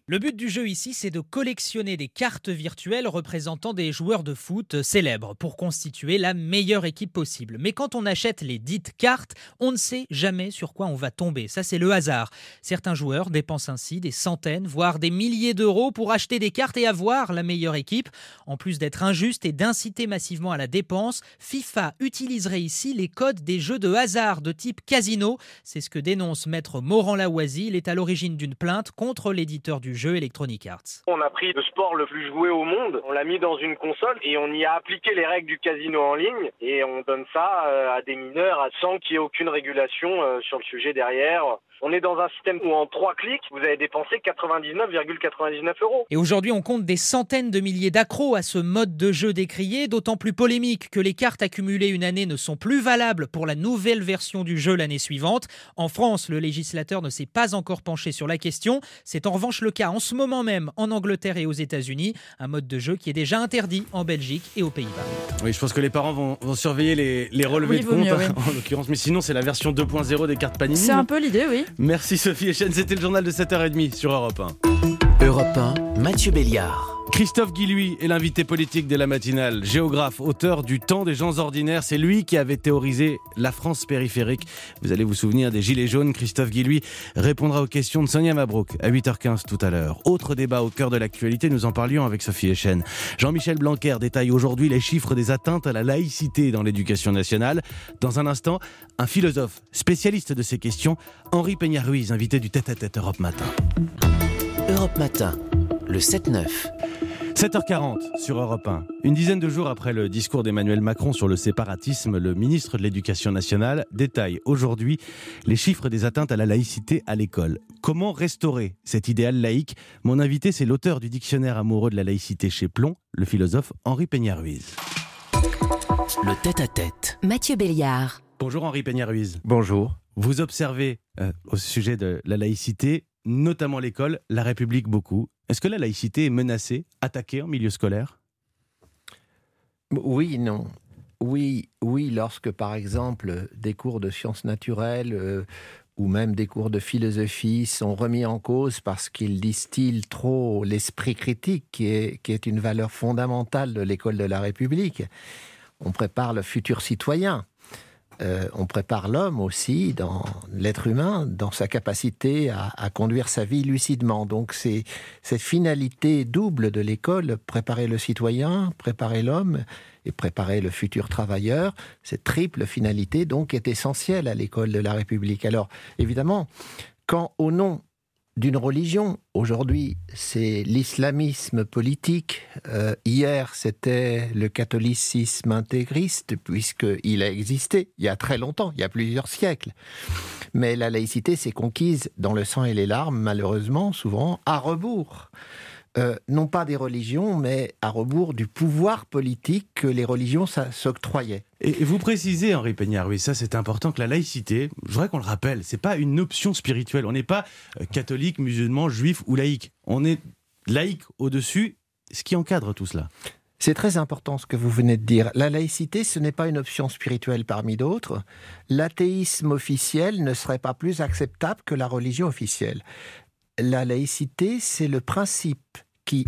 Le but du jeu ici, c'est de collectionner des cartes virtuelles représentant des joueurs de foot célèbres pour constituer la meilleure équipe possible. Mais quand on achète les dites cartes, on ne sait jamais sur quoi on va tomber. Ça, c'est le hasard. Certains joueurs dépensent ainsi des centaines, voire des milliers d'euros pour acheter des cartes et avoir la meilleure équipe. En plus d'être injuste et d'inciter massivement à la dépense, FIFA utiliserait ici les codes des jeux de hasard de type casino. C'est ce que dénonce maître Morand-Lavoisy. Il est à l'origine d'une plainte contre l'éditeur du jeu Electronic Arts. On a pris le sport le plus joué au monde, on l'a mis dans une console et on y a appliqué les règles du casino en ligne et on donne ça à des mineurs sans qu'il y ait aucune régulation sur le sujet derrière. On est dans un système où en trois clics, vous avez dépensé quatre-vingt-dix-neuf virgule quatre-vingt-dix-neuf euros. Et aujourd'hui, on compte des centaines de milliers d'accros à ce mode de jeu décrié, d'autant plus polémique que les cartes accumulées une année ne sont plus valables pour la nouvelle version du jeu l'année suivante. En France, le législateur ne s'est pas encore penché sur la question. C'est en revanche le cas en ce moment même en Angleterre et aux États-Unis, un mode de jeu qui est déjà interdit en Belgique et aux Pays-Bas. Oui, je pense que les parents vont, vont surveiller les, les relevés oui, de compte, mieux, oui. en l'occurrence. Mais sinon, c'est la version deux point zéro des cartes Panini. C'est un peu l'idée, oui. Merci Sophie Echen, c'était le journal de sept heures trente sur Europe un. Europe un, Mathieu Béliard. Christophe Guilluy est l'invité politique de la matinale. Géographe, auteur du Temps des gens ordinaires, c'est lui qui avait théorisé la France périphérique. Vous allez vous souvenir des Gilets jaunes. Christophe Guilluy répondra aux questions de Sonia Mabrouk à huit heures quinze tout à l'heure. Autre débat au cœur de l'actualité, nous en parlions avec Sophie Echen. Jean-Michel Blanquer détaille aujourd'hui les chiffres des atteintes à la laïcité dans l'éducation nationale. Dans un instant, un philosophe spécialiste de ces questions, Henri Peña-Ruiz, invité du Tête-à-Tête Europe Matin. Europe Matin, le sept neuf. sept heures quarante sur Europe un. Une dizaine de jours après le discours d'Emmanuel Macron sur le séparatisme, le ministre de l'Éducation nationale détaille aujourd'hui les chiffres des atteintes à la laïcité à l'école. Comment restaurer cet idéal laïque ? Mon invité, c'est l'auteur du dictionnaire amoureux de la laïcité chez Plon, le philosophe Henri Peña-Ruiz. Le tête-à-tête. Mathieu Béliard. Bonjour Henri Peña-Ruiz. Bonjour. Vous observez euh, au sujet de la laïcité, notamment l'école, la République beaucoup. Est-ce que la laïcité est menacée, attaquée en milieu scolaire ? Oui, non. Oui, oui, lorsque par exemple des cours de sciences naturelles euh, ou même des cours de philosophie sont remis en cause parce qu'ils distillent trop l'esprit critique, qui est, qui est une valeur fondamentale de l'école de la République. On prépare le futur citoyen. Euh, on prépare l'homme aussi, dans l'être humain, dans sa capacité à, à conduire sa vie lucidement. Donc c'est cette finalité double de l'école, préparer le citoyen, préparer l'homme et préparer le futur travailleur, cette triple finalité donc est essentielle à l'école de la République. Alors évidemment, quand au nom d'une religion, aujourd'hui c'est l'islamisme politique, euh, hier c'était le catholicisme intégriste, puisqu'il a existé il y a très longtemps, il y a plusieurs siècles. Mais la laïcité s'est conquise dans le sang et les larmes, malheureusement, souvent à rebours. Euh, non pas des religions, mais à rebours du pouvoir politique que les religions s'octroyaient. Et vous précisez, Henri Peña-Ruiz, ça c'est important, que la laïcité, je voudrais qu'on le rappelle, c'est pas une option spirituelle. On n'est pas catholique, musulman, juif ou laïque. On est laïque au-dessus. Ce qui encadre tout cela. C'est très important ce que vous venez de dire. La laïcité, ce n'est pas une option spirituelle parmi d'autres. L'athéisme officiel ne serait pas plus acceptable que la religion officielle. La laïcité, c'est le principe qui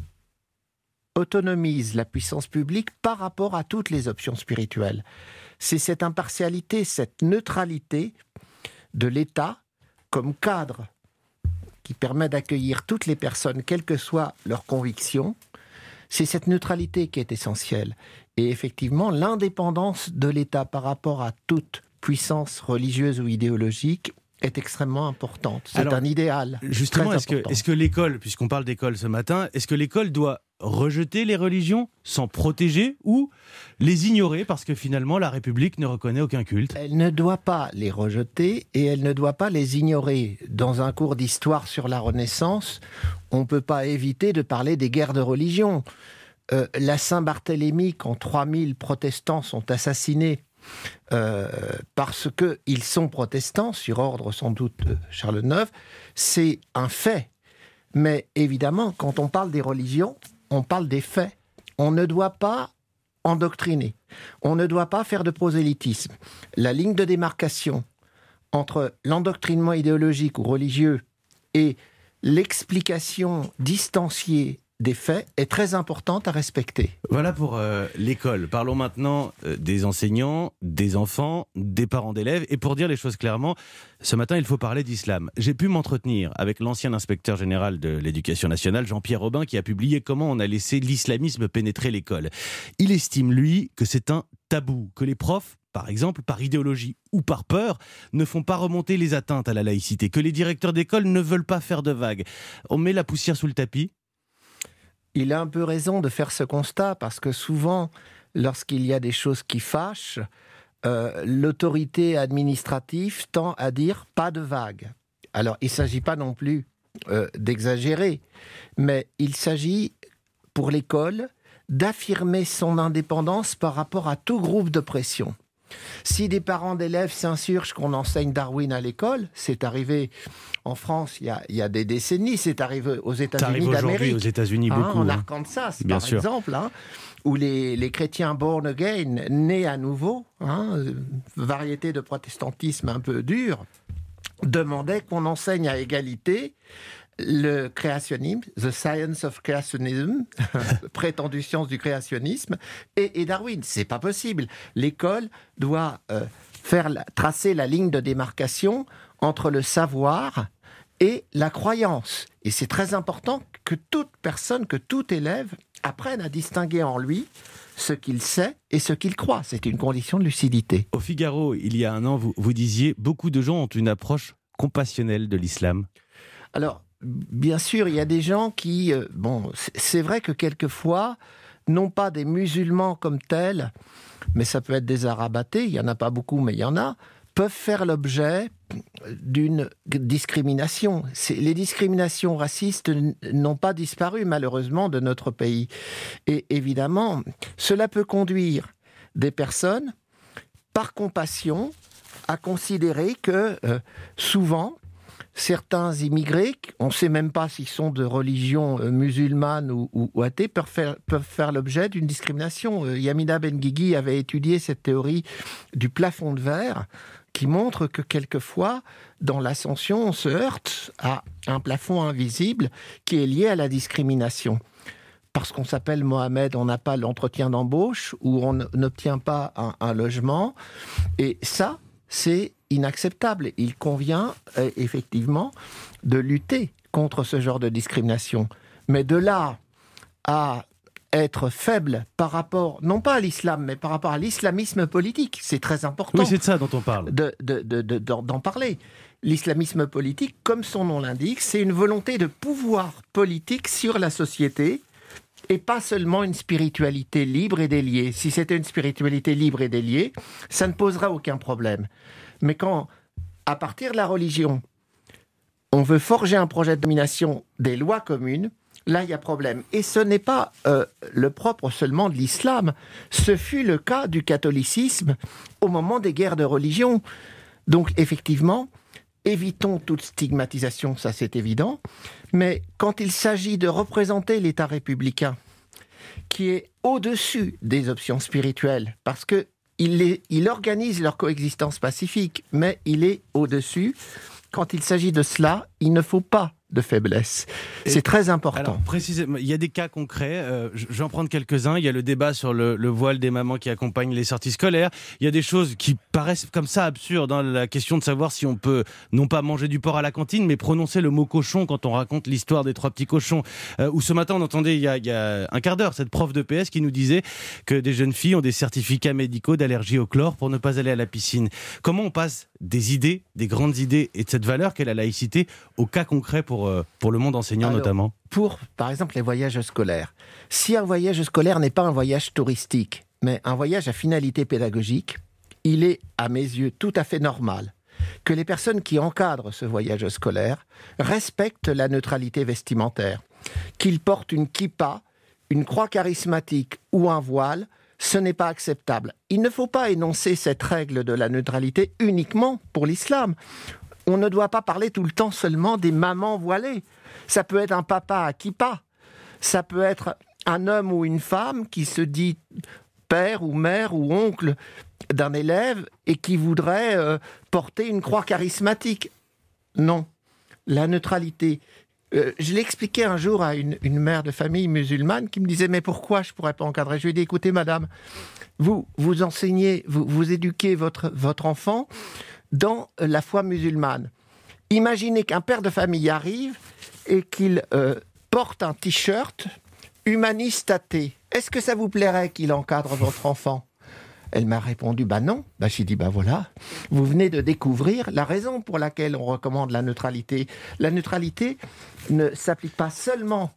autonomise la puissance publique par rapport à toutes les options spirituelles. C'est cette impartialité, cette neutralité de l'État comme cadre qui permet d'accueillir toutes les personnes, quelles que soient leurs convictions. C'est cette neutralité qui est essentielle. Et effectivement, l'indépendance de l'État par rapport à toute puissance religieuse ou idéologique est extrêmement importante. C'est Alors, un idéal. Justement, est-ce que, est-ce que l'école, puisqu'on parle d'école ce matin, est-ce que l'école doit rejeter les religions, s'en protéger ou les ignorer parce que finalement la République ne reconnaît aucun culte ? Elle ne doit pas les rejeter et elle ne doit pas les ignorer. Dans un cours d'histoire sur la Renaissance, on ne peut pas éviter de parler des guerres de religion. Euh, la Saint-Barthélemy, quand trois mille protestants sont assassinés Euh, parce qu'ils sont protestants, sur ordre sans doute de Charles neuf, c'est un fait. Mais évidemment, quand on parle des religions, on parle des faits. On ne doit pas endoctriner. On ne doit pas faire de prosélytisme. La ligne de démarcation entre l'endoctrinement idéologique ou religieux et l'explication distanciée des faits est très importante à respecter. Voilà pour euh, l'école. Parlons maintenant euh, des enseignants, des enfants, des parents d'élèves. Et pour dire les choses clairement, ce matin, il faut parler d'islam. J'ai pu m'entretenir avec l'ancien inspecteur général de l'Éducation nationale, Jean-Pierre Robin, qui a publié comment on a laissé l'islamisme pénétrer l'école. Il estime, lui, que c'est un tabou, que les profs, par exemple, par idéologie ou par peur, ne font pas remonter les atteintes à la laïcité, que les directeurs d'école ne veulent pas faire de vagues. On met la poussière sous le tapis. Il a un peu raison de faire ce constat, parce que souvent, lorsqu'il y a des choses qui fâchent, euh, l'autorité administrative tend à dire « pas de vague ». Alors, il ne s'agit pas non plus euh, d'exagérer, mais il s'agit, pour l'école, d'affirmer son indépendance par rapport à tout groupe de pression. Si des parents d'élèves s'insurgent qu'on enseigne Darwin à l'école, c'est arrivé en France il y a, il y a des décennies, c'est arrivé aux États-Unis d'Amérique. Aux États-Unis beaucoup. Hein, en hein. Arkansas, Bien par sûr. exemple, hein, où les, les chrétiens born again, nés à nouveau, hein, euh, variété de protestantisme un peu dur, demandaient qu'on enseigne à égalité le créationnisme, the science of creationism, prétendue science du créationnisme, et, et Darwin. C'est pas possible. L'école doit euh, faire la, tracer la ligne de démarcation entre le savoir et la croyance. Et c'est très important que toute personne, que tout élève apprenne à distinguer en lui ce qu'il sait et ce qu'il croit. C'est une condition de lucidité. Au Figaro, il y a un an, vous, vous disiez « Beaucoup de gens ont une approche compassionnelle de l'islam ». Alors, bien sûr, il y a des gens qui... Euh, bon, c'est vrai que quelquefois, non pas des musulmans comme tels, mais ça peut être des arabes athées, il n'y en a pas beaucoup, mais il y en a, peuvent faire l'objet d'une discrimination. C'est, les discriminations racistes n'ont pas disparu, malheureusement, de notre pays. Et évidemment, cela peut conduire des personnes, par compassion, à considérer que, euh, souvent, certains immigrés, on ne sait même pas s'ils sont de religion euh, musulmane ou, ou, ou athée, peuvent faire, peuvent faire l'objet d'une discrimination. Euh, Yamina Benguigui avait étudié cette théorie du plafond de verre, qui montre que quelquefois, dans l'ascension, on se heurte à un plafond invisible qui est lié à la discrimination. Parce qu'on s'appelle Mohamed, on n'a pas l'entretien d'embauche, ou on n'obtient pas un, un logement. Et ça, c'est inacceptable. Il convient euh, effectivement de lutter contre ce genre de discrimination. Mais de là à être faible par rapport, non pas à l'islam, mais par rapport à l'islamisme politique, c'est très important. Oui, c'est de ça dont on parle. De, de, de, de, d'en parler. L'islamisme politique, comme son nom l'indique, c'est une volonté de pouvoir politique sur la société, et pas seulement une spiritualité libre et déliée. Si c'était une spiritualité libre et déliée, ça ne poserait aucun problème. Mais quand, à partir de la religion, on veut forger un projet de domination des lois communes, là, il y a problème. Et ce n'est pas euh, le propre seulement de l'islam. Ce fut le cas du catholicisme au moment des guerres de religion. Donc, effectivement, évitons toute stigmatisation, ça c'est évident. Mais quand il s'agit de représenter l'État républicain, qui est au-dessus des options spirituelles, parce que il, les, il organise leur coexistence pacifique, mais il est au-dessus. Quand il s'agit de cela, il ne faut pas de faiblesse. Et c'est très important. Alors, précisément, il y a des cas concrets. Euh, je vais en prendre quelques-uns. Il y a le débat sur le, le voile des mamans qui accompagnent les sorties scolaires. Il y a des choses qui paraissent comme ça absurdes. Hein, la question de savoir si on peut, non pas manger du porc à la cantine, mais prononcer le mot cochon quand on raconte l'histoire des trois petits cochons. Euh, ou ce matin, on entendait, il y, a, il y a un quart d'heure, cette prof de P S qui nous disait que des jeunes filles ont des certificats médicaux d'allergie au chlore pour ne pas aller à la piscine. Comment on passe des idées, des grandes idées et de cette valeur qu'est la laïcité au cas concret pour Pour, pour le monde enseignant. Alors, notamment pour, par exemple, les voyages scolaires. Si un voyage scolaire n'est pas un voyage touristique, mais un voyage à finalité pédagogique, il est, à mes yeux, tout à fait normal que les personnes qui encadrent ce voyage scolaire respectent la neutralité vestimentaire. Qu'ils portent une kippa, une croix charismatique ou un voile, ce n'est pas acceptable. Il ne faut pas énoncer cette règle de la neutralité uniquement pour l'islam. On ne doit pas parler tout le temps seulement des mamans voilées. Ça peut être un papa à kippa. Ça peut être un homme ou une femme qui se dit père ou mère ou oncle d'un élève et qui voudrait euh, porter une croix charismatique. Non. La neutralité Euh, je l'ai expliqué un jour à une, une mère de famille musulmane qui me disait « Mais pourquoi je ne pourrais pas encadrer ?» Je lui ai dit « Écoutez, madame, vous, vous enseignez, vous, vous éduquez votre, votre enfant dans la foi musulmane. Imaginez qu'un père de famille arrive et qu'il euh, porte un t-shirt humaniste athée. Est-ce que ça vous plairait qu'il encadre votre enfant ?» Elle m'a répondu, bah non. Bah, j'ai dit, bah voilà, vous venez de découvrir la raison pour laquelle on recommande la neutralité. La neutralité ne s'applique pas seulement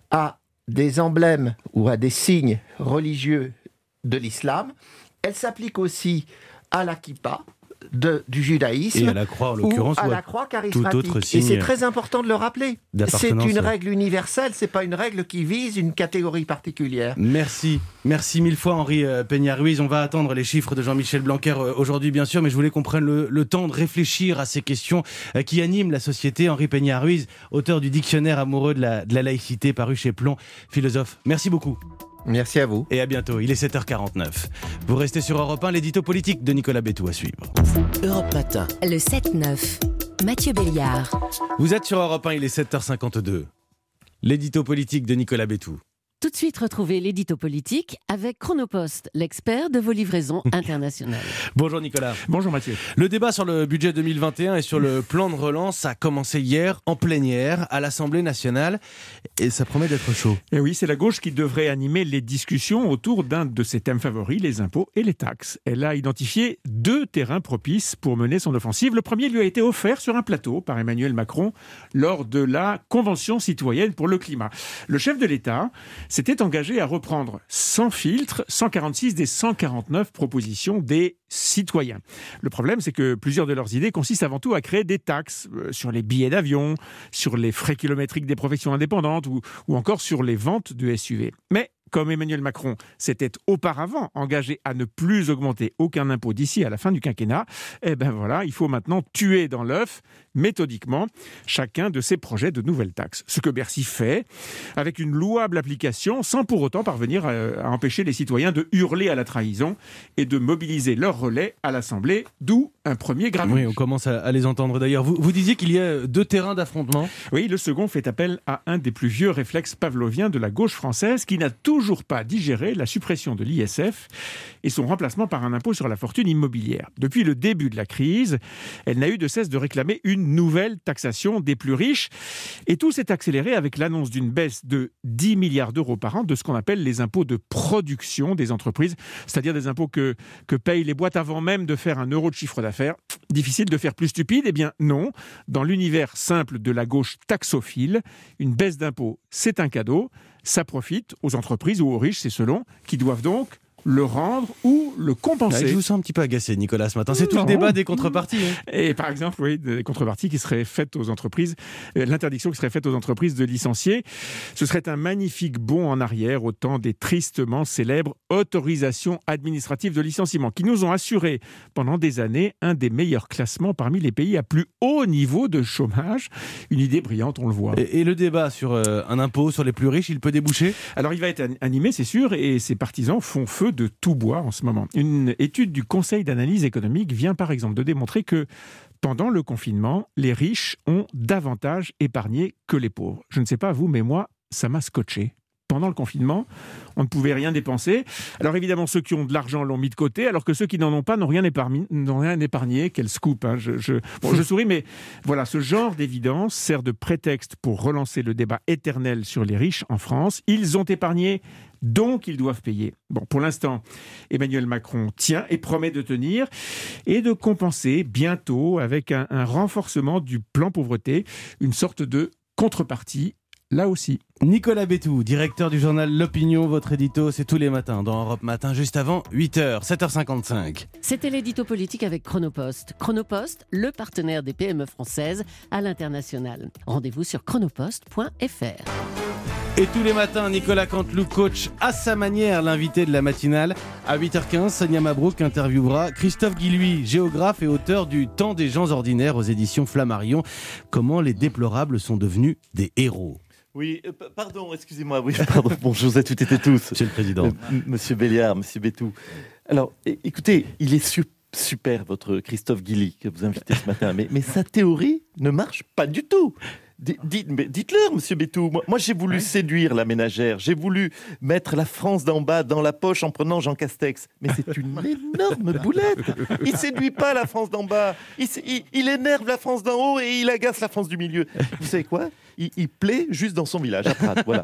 à des emblèmes ou à des signes religieux de l'islam, elle s'applique aussi à la kippa de, du judaïsme et à la croix, en l'occurrence, ou à ou à la croix charismatique. tout autre signe et c'est très important de le rappeler. C'est d'appartenance, une ouais. règle universelle, c'est pas une règle qui vise une catégorie particulière. Merci, merci mille fois Henri euh, Peña-Ruiz. On va attendre les chiffres de Jean-Michel Blanquer euh, aujourd'hui bien sûr, mais je voulais qu'on prenne le, le temps de réfléchir à ces questions euh, qui animent la société. Henri Peña-Ruiz, auteur du dictionnaire amoureux de la, de la laïcité paru chez Plon, philosophe. Merci beaucoup. Merci à vous. Et à bientôt, il est sept heures quarante-neuf. Vous restez sur Europe un, l'édito politique de Nicolas Bétou à suivre. Europe Matin. Le sept neuf. Mathieu Béliard. Vous êtes sur Europe un, il est sept heures cinquante-deux. L'édito politique de Nicolas Bétou. Tout de suite, retrouvez l'édito politique avec Chronopost, l'expert de vos livraisons internationales. Bonjour Nicolas. Bonjour Mathieu. Le débat sur le budget deux mille vingt et un et sur le plan de relance a commencé hier en plénière à l'Assemblée nationale et ça promet d'être chaud. Et oui, c'est la gauche qui devrait animer les discussions autour d'un de ses thèmes favoris, les impôts et les taxes. Elle a identifié deux terrains propices pour mener son offensive. Le premier lui a été offert sur un plateau par Emmanuel Macron lors de la Convention citoyenne pour le climat. Le chef de l'État s'était engagé à reprendre sans filtre cent quarante-six des cent quarante-neuf propositions des citoyens. Le problème, c'est que plusieurs de leurs idées consistent avant tout à créer des taxes euh, sur les billets d'avion, sur les frais kilométriques des professions indépendantes ou, ou encore sur les ventes de S U V. Mais comme Emmanuel Macron s'était auparavant engagé à ne plus augmenter aucun impôt d'ici à la fin du quinquennat, eh ben voilà, il faut maintenant tuer dans l'œuf, méthodiquement, chacun de ces projets de nouvelles taxes. Ce que Bercy fait, avec une louable application, sans pour autant parvenir à, à empêcher les citoyens de hurler à la trahison et de mobiliser leur relais à l'Assemblée, d'où un premier grabuge. Oui, on commence à, à les entendre d'ailleurs. Vous, vous disiez qu'il y a deux terrains d'affrontement. Oui, le second fait appel à un des plus vieux réflexes pavloviens de la gauche française qui n'a toujours pas digéré la suppression de l'I S F et son remplacement par un impôt sur la fortune immobilière. Depuis le début de la crise, elle n'a eu de cesse de réclamer une nouvelle taxation des plus riches. Et tout s'est accéléré avec l'annonce d'une baisse de dix milliards d'euros par an de ce qu'on appelle les impôts de production des entreprises, c'est-à-dire des impôts que, que payent les boîtes avant même de faire un euro de chiffre d'affaires. Difficile de faire plus stupide? Eh bien non. Dans l'univers simple de la gauche taxophile, une baisse d'impôts, c'est un cadeau. Ça profite aux entreprises ou aux riches, c'est selon, qui doivent donc le rendre ou le compenser. Là, je vous sens un petit peu agacé, Nicolas, ce matin. C'est tout Non. le débat des contreparties. Hein. Et par exemple, oui, des contreparties qui seraient faites aux entreprises, euh, l'interdiction qui serait faite aux entreprises de licencier, ce serait un magnifique bond en arrière au temps des tristement célèbres autorisations administratives de licenciement, qui nous ont assuré pendant des années un des meilleurs classements parmi les pays à plus haut niveau de chômage. Une idée brillante, on le voit. Et, et le débat sur euh, un impôt sur les plus riches, il peut déboucher? Alors il va être animé, c'est sûr, et ses partisans font feu de tout bois en ce moment. Une étude du Conseil d'analyse économique vient par exemple de démontrer que pendant le confinement, les riches ont davantage épargné que les pauvres. Je ne sais pas vous, mais moi, ça m'a scotché. Pendant le confinement, on ne pouvait rien dépenser. Alors évidemment, ceux qui ont de l'argent l'ont mis de côté, alors que ceux qui n'en ont pas n'ont rien épargné. N'ont rien épargné. Quel scoop, hein. je, je... Bon, je souris, mais voilà, ce genre d'évidence sert de prétexte pour relancer le débat éternel sur les riches en France. Ils ont épargné, donc ils doivent payer. Bon, pour l'instant, Emmanuel Macron tient et promet de tenir et de compenser bientôt avec un, un renforcement du plan pauvreté, une sorte de contrepartie. Là aussi. Nicolas Bétou, directeur du journal L'Opinion, votre édito, c'est tous les matins dans Europe Matin, juste avant huit heures, sept heures cinquante-cinq. C'était l'édito politique avec Chronopost. Chronopost, le partenaire des P M E françaises à l'international. Rendez-vous sur chronopost point f r. Et tous les matins, Nicolas Canteloup coach à sa manière l'invité de la matinale. À huit heures quinze, Sonia Mabrouk interviewera Christophe Guilluy, géographe et auteur du Temps des gens ordinaires aux éditions Flammarion. Comment les déplorables sont devenus des héros. Oui, euh, pardon, excusez-moi. Oui, pardon. Bonjour à toutes et à tous. Monsieur le Président. Euh, m- Monsieur Béliard, Monsieur Bétou. Alors, é- écoutez, il est su- super, votre Christophe Guilluy, que vous invitez ce matin, mais, mais sa théorie ne marche pas du tout. Dites, dites-leur, monsieur Bétou. Moi, moi j'ai voulu ouais. séduire la ménagère. J'ai voulu mettre la France d'en bas dans la poche en prenant Jean Castex. Mais c'est une énorme boulette. Il séduit pas la France d'en bas. Il, il, il énerve la France d'en haut et il agace la France du milieu. Vous savez quoi ? Il, il plaît juste dans son village, à Prat. Voilà.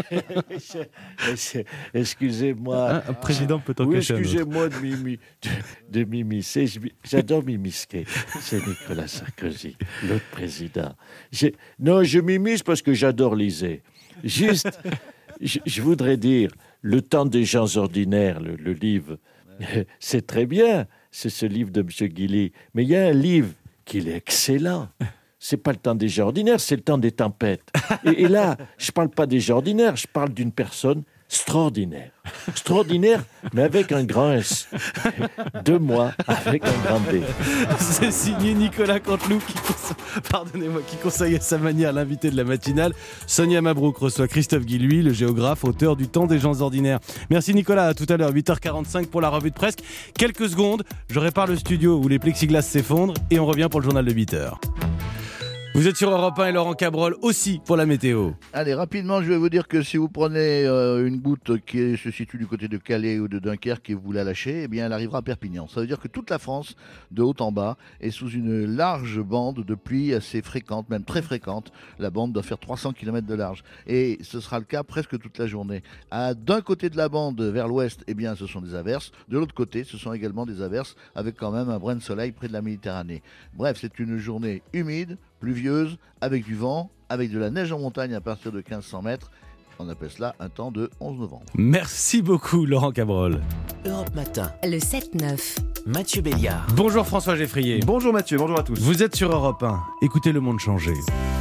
Excusez-moi. Un président peut en oui, cacher un autre. Excusez-moi de, mimi, de, de m'immiscer. J'adore m'immiscer. C'est Nicolas Sarkozy, l'autre président. J'ai... Non, je m'immisce parce que j'adore liser. Juste, je, je voudrais dire, Le temps des gens ordinaires, le, le livre, c'est très bien. C'est ce livre de M. Guilly. Mais il y a un livre qui est excellent. C'est pas le temps des gens ordinaires, c'est le temps des tempêtes. Et, et là, je parle pas des gens ordinaires, je parle d'une personne extraordinaire. Extraordinaire, mais avec un grand S. De moi, avec un grand D. C'est signé Nicolas Canteloup, qui, conse... Pardonnez-moi, qui conseille à sa manière l'invité de la matinale. Sonia Mabrouk reçoit Christophe Guilluy, le géographe, auteur du Temps des gens ordinaires. Merci Nicolas, à tout à l'heure, huit heures quarante-cinq pour la revue de presse. Quelques secondes, je répare le studio où les plexiglas s'effondrent et on revient pour le journal de huit heures. Vous êtes sur Europe un et Laurent Cabrol aussi pour la météo. Allez, rapidement, je vais vous dire que si vous prenez euh, une goutte qui est, se situe du côté de Calais ou de Dunkerque et vous la lâchez, eh bien, elle arrivera à Perpignan. Ça veut dire que toute la France, de haut en bas, est sous une large bande de pluie assez fréquente, même très fréquente. La bande doit faire trois cents kilomètres de large. Et ce sera le cas presque toute la journée. À, d'un côté de la bande, vers l'ouest, eh bien, ce sont des averses. De l'autre côté, ce sont également des averses avec quand même un brin de soleil près de la Méditerranée. Bref, c'est une journée humide, pluvieuse, avec du vent, avec de la neige en montagne à partir de quinze cents mètres. On appelle cela un temps de onze novembre. Merci beaucoup Laurent Cabrol. Europe Matin. Le sept neuf. Mathieu Béliard. Bonjour François Geffrier. Bonjour Mathieu, bonjour à tous. Vous êtes sur Europe un. Écoutez le monde changer.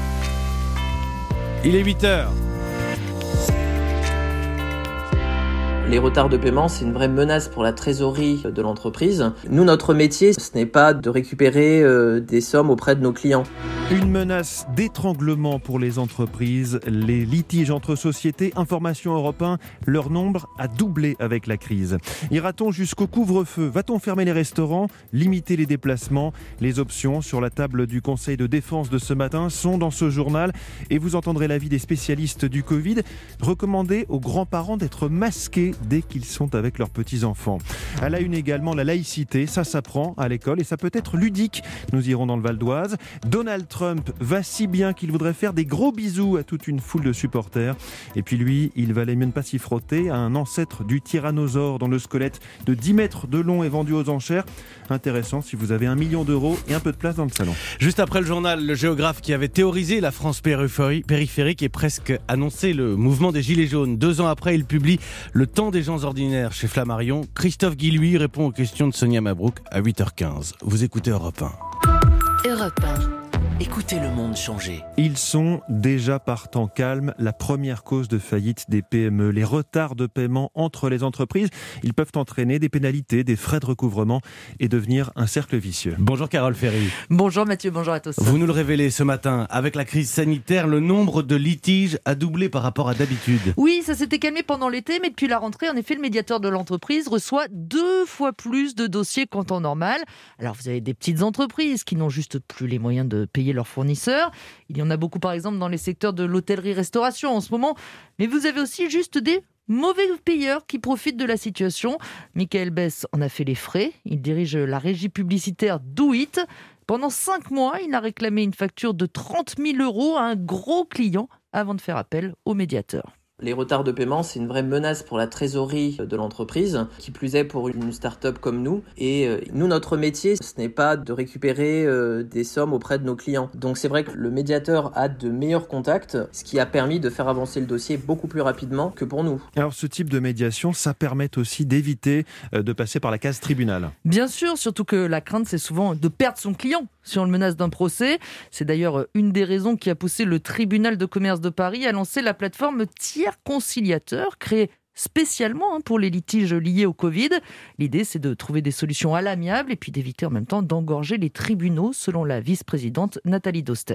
Il est huit heures. Les retards de paiement, c'est une vraie menace pour la trésorerie de l'entreprise. Nous, notre métier, ce n'est pas de récupérer euh, des sommes auprès de nos clients. Une menace d'étranglement pour les entreprises. Les litiges entre sociétés, Information Europe un, leur nombre a doublé avec la crise. Ira-t-on jusqu'au couvre-feu ? Va-t-on fermer les restaurants ? Limiter les déplacements ? Les options sur la table du Conseil de défense de ce matin sont dans ce journal. Et vous entendrez l'avis des spécialistes du Covid. Recommander aux grands-parents d'être masqués dès qu'ils sont avec leurs petits-enfants. À la une également, la laïcité, ça s'apprend à l'école et ça peut être ludique. Nous irons dans le Val d'Oise. Donald Trump va si bien qu'il voudrait faire des gros bisous à toute une foule de supporters. Et puis lui, il valait mieux ne pas s'y frotter. Un ancêtre du tyrannosaure dont le squelette de dix mètres de long est vendu aux enchères. Intéressant si vous avez un million d'euros et un peu de place dans le salon. Juste après le journal, le géographe qui avait théorisé la France périphérique et presque annoncé le mouvement des Gilets jaunes. Deux ans après, il publie Le Temps des gens ordinaires chez Flammarion. Christophe Guilluy répond aux questions de Sonia Mabrouk à huit heures quinze. Vous écoutez Europe un. Europe un. Écoutez le monde changer. Ils sont déjà par temps calme la première cause de faillite des P M E. Les retards de paiement entre les entreprises, ils peuvent entraîner des pénalités, des frais de recouvrement et devenir un cercle vicieux. Bonjour Carole Ferry. Bonjour Mathieu, bonjour à tous. Vous nous le révélez ce matin, avec la crise sanitaire, le nombre de litiges a doublé par rapport à d'habitude. Oui, ça s'était calmé pendant l'été, mais depuis la rentrée, en effet, le médiateur de l'entreprise reçoit deux fois plus de dossiers qu'en temps normal. Alors vous avez des petites entreprises qui n'ont juste plus les moyens de payer leurs fournisseurs. Il y en a beaucoup par exemple dans les secteurs de l'hôtellerie-restauration en ce moment. Mais vous avez aussi juste des mauvais payeurs qui profitent de la situation. Michael Bess en a fait les frais. Il dirige la régie publicitaire Do It. Pendant cinq mois, il a réclamé une facture de trente mille euros à un gros client avant de faire appel au médiateur. Les retards de paiement, c'est une vraie menace pour la trésorerie de l'entreprise, qui plus est pour une start-up comme nous. Et euh, nous, notre métier, ce n'est pas de récupérer euh, des sommes auprès de nos clients. Donc c'est vrai que le médiateur a de meilleurs contacts, ce qui a permis de faire avancer le dossier beaucoup plus rapidement que pour nous. Alors ce type de médiation, ça permet aussi d'éviter euh, de passer par la case tribunal. Bien sûr, surtout que la crainte, c'est souvent de perdre son client si on le menace d'un procès. C'est d'ailleurs une des raisons qui a poussé le tribunal de commerce de Paris à lancer la plateforme Tiers Conciliateur, créée spécialement pour les litiges liés au Covid. L'idée, c'est de trouver des solutions à l'amiable et puis d'éviter en même temps d'engorger les tribunaux, selon la vice-présidente Nathalie Doster.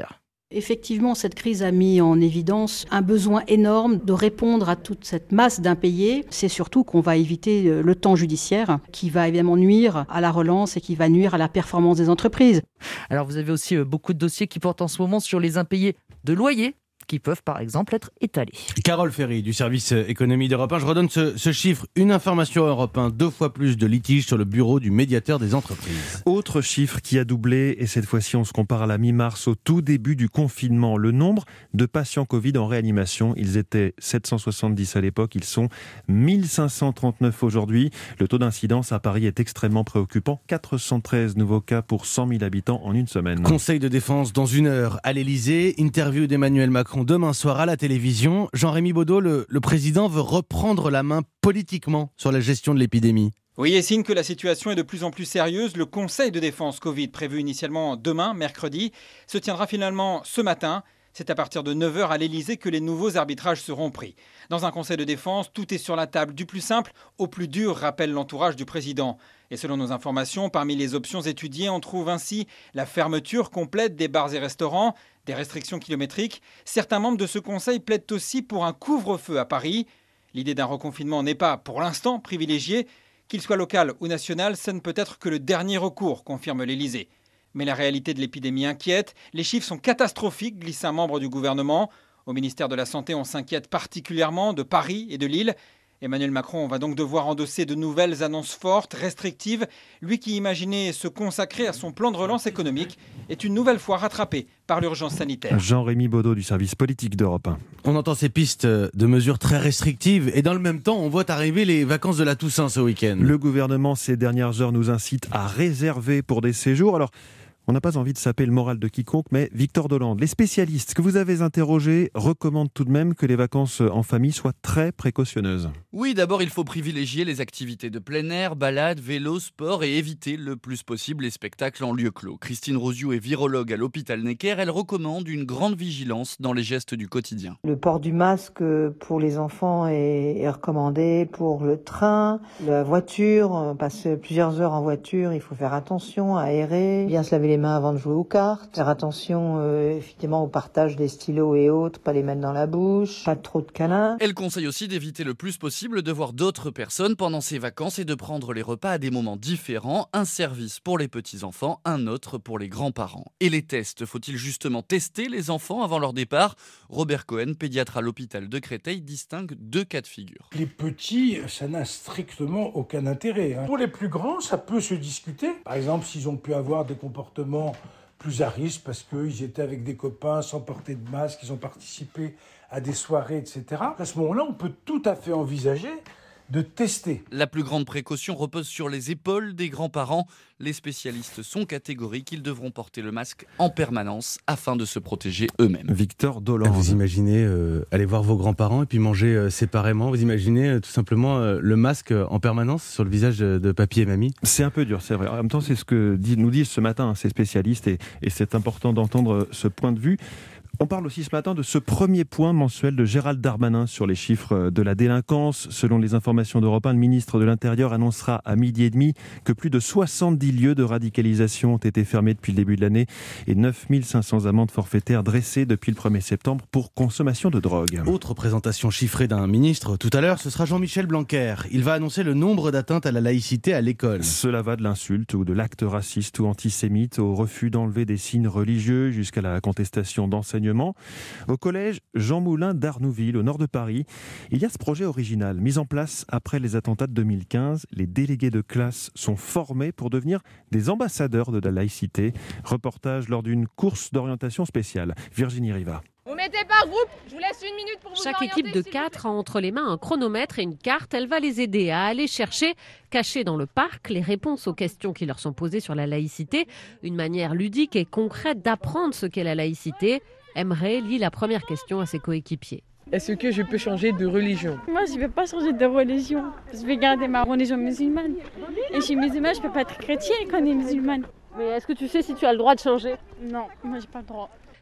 Effectivement, cette crise a mis en évidence un besoin énorme de répondre à toute cette masse d'impayés. C'est surtout qu'on va éviter le temps judiciaire qui va évidemment nuire à la relance et qui va nuire à la performance des entreprises. Alors vous avez aussi beaucoup de dossiers qui portent en ce moment sur les impayés de loyers, qui peuvent par exemple être étalés. Carole Ferry du service économie d'Europe un. Je redonne ce, ce chiffre. Une information Europe un, deux fois plus de litiges sur le bureau du médiateur des entreprises. Autre chiffre qui a doublé, et cette fois-ci on se compare à la mi-mars, au tout début du confinement. Le nombre de patients Covid en réanimation, ils étaient sept cent soixante-dix à l'époque, ils sont mille cinq cent trente-neuf aujourd'hui. Le taux d'incidence à Paris est extrêmement préoccupant. quatre cent treize nouveaux cas pour cent mille habitants en une semaine. Conseil de défense dans une heure à l'Elysée. Interview d'Emmanuel Macron demain soir à la télévision. Jean-Rémy Baudot, le, le président veut reprendre la main politiquement sur la gestion de l'épidémie. Oui, et signe que la situation est de plus en plus sérieuse, le Conseil de défense Covid, prévu initialement demain, mercredi, se tiendra finalement ce matin. C'est à partir de neuf heures à l'Elysée que les nouveaux arbitrages seront pris. Dans un conseil de défense, tout est sur la table, du plus simple au plus dur, rappelle l'entourage du président. Et selon nos informations, parmi les options étudiées, on trouve ainsi la fermeture complète des bars et restaurants, des restrictions kilométriques. Certains membres de ce conseil plaident aussi pour un couvre-feu à Paris. L'idée d'un reconfinement n'est pas, pour l'instant, privilégiée. Qu'il soit local ou national, ce ne peut être que le dernier recours, confirme l'Elysée. Mais la réalité de l'épidémie inquiète. Les chiffres sont catastrophiques, glisse un membre du gouvernement. Au ministère de la Santé, on s'inquiète particulièrement de Paris et de Lille. Emmanuel Macron va donc devoir endosser de nouvelles annonces fortes, restrictives. Lui qui imaginait se consacrer à son plan de relance économique est une nouvelle fois rattrapé par l'urgence sanitaire. Jean-Rémy Baudot du service politique d'Europe un. On entend ces pistes de mesures très restrictives et dans le même temps, on voit arriver les vacances de la Toussaint ce week-end. Le gouvernement, ces dernières heures, nous incite à réserver pour des séjours. Alors, on n'a pas envie de saper le moral de quiconque, mais Victor Dolande, les spécialistes que vous avez interrogés recommandent tout de même que les vacances en famille soient très précautionneuses. Oui, d'abord, il faut privilégier les activités de plein air, balades, vélo, sport et éviter le plus possible les spectacles en lieu clos. Christine Rosiou est virologue à l'hôpital Necker. Elle recommande une grande vigilance dans les gestes du quotidien. Le port du masque pour les enfants est, est recommandé pour le train, la voiture. On passe plusieurs heures en voiture, il faut faire attention, aérer, bien se laver les les mains avant de jouer aux cartes, faire attention euh, effectivement au partage des stylos et autres, pas les mettre dans la bouche, pas trop de câlins. Elle conseille aussi d'éviter le plus possible de voir d'autres personnes pendant ses vacances et de prendre les repas à des moments différents, un service pour les petits-enfants, un autre pour les grands-parents. Et les tests, faut-il justement tester les enfants avant leur départ ? Robert Cohen, pédiatre à l'hôpital de Créteil, distingue deux cas de figure. Les petits, ça n'a strictement aucun intérêt. Hein. Pour les plus grands, ça peut se discuter. Par exemple, s'ils ont pu avoir des comportements plus à risque parce qu'ils étaient avec des copains sans porter de masque, ils ont participé à des soirées, et cetera. À ce moment-là, on peut tout à fait envisager de tester. La plus grande précaution repose sur les épaules des grands-parents. Les spécialistes sont catégoriques, ils devront porter le masque en permanence afin de se protéger eux-mêmes. Victor Dolande. Vous imaginez euh, aller voir vos grands-parents et puis manger euh, séparément. Vous imaginez euh, tout simplement euh, le masque en permanence sur le visage de, de papy et mamie. C'est un peu dur, c'est vrai. En même temps, c'est ce que dit, nous disent ce matin hein, ces spécialistes et, et c'est important d'entendre ce point de vue. On parle aussi ce matin de ce premier point mensuel de Gérald Darmanin sur les chiffres de la délinquance. Selon les informations d'Europe un, le ministre de l'Intérieur annoncera à midi et demi que plus de soixante-dix lieux de radicalisation ont été fermés depuis le début de l'année et neuf mille cinq cents amendes forfaitaires dressées depuis le premier septembre pour consommation de drogue. Autre présentation chiffrée d'un ministre tout à l'heure, ce sera Jean-Michel Blanquer. Il va annoncer le nombre d'atteintes à la laïcité à l'école. Cela va de l'insulte ou de l'acte raciste ou antisémite au refus d'enlever des signes religieux jusqu'à la contestation d'enseignement. Au collège Jean Moulin d'Arnouville, au nord de Paris, il y a ce projet original, mis en place après les attentats de deux mille quinze. Les délégués de classe sont formés pour devenir des ambassadeurs de la laïcité. Reportage lors d'une course d'orientation spéciale. Virginie Riva. Vous mettez par groupe, je vous laisse une minute pour vous Chaque orienter, équipe de quatre a entre les mains un chronomètre et une carte. Elle va les aider à aller chercher, cachés dans le parc, les réponses aux questions qui leur sont posées sur la laïcité. Une manière ludique et concrète d'apprendre ce qu'est la laïcité. Emre lit la première question à ses coéquipiers. Est-ce que je peux changer de religion ? Moi, je ne vais pas changer de religion. Je vais garder ma religion musulmane. Et je suis musulmane, je ne peux pas être chrétienne quand on est musulmane. Mais est-ce que tu sais si tu as le droit de changer ? Non, moi, j'ai pas le droit.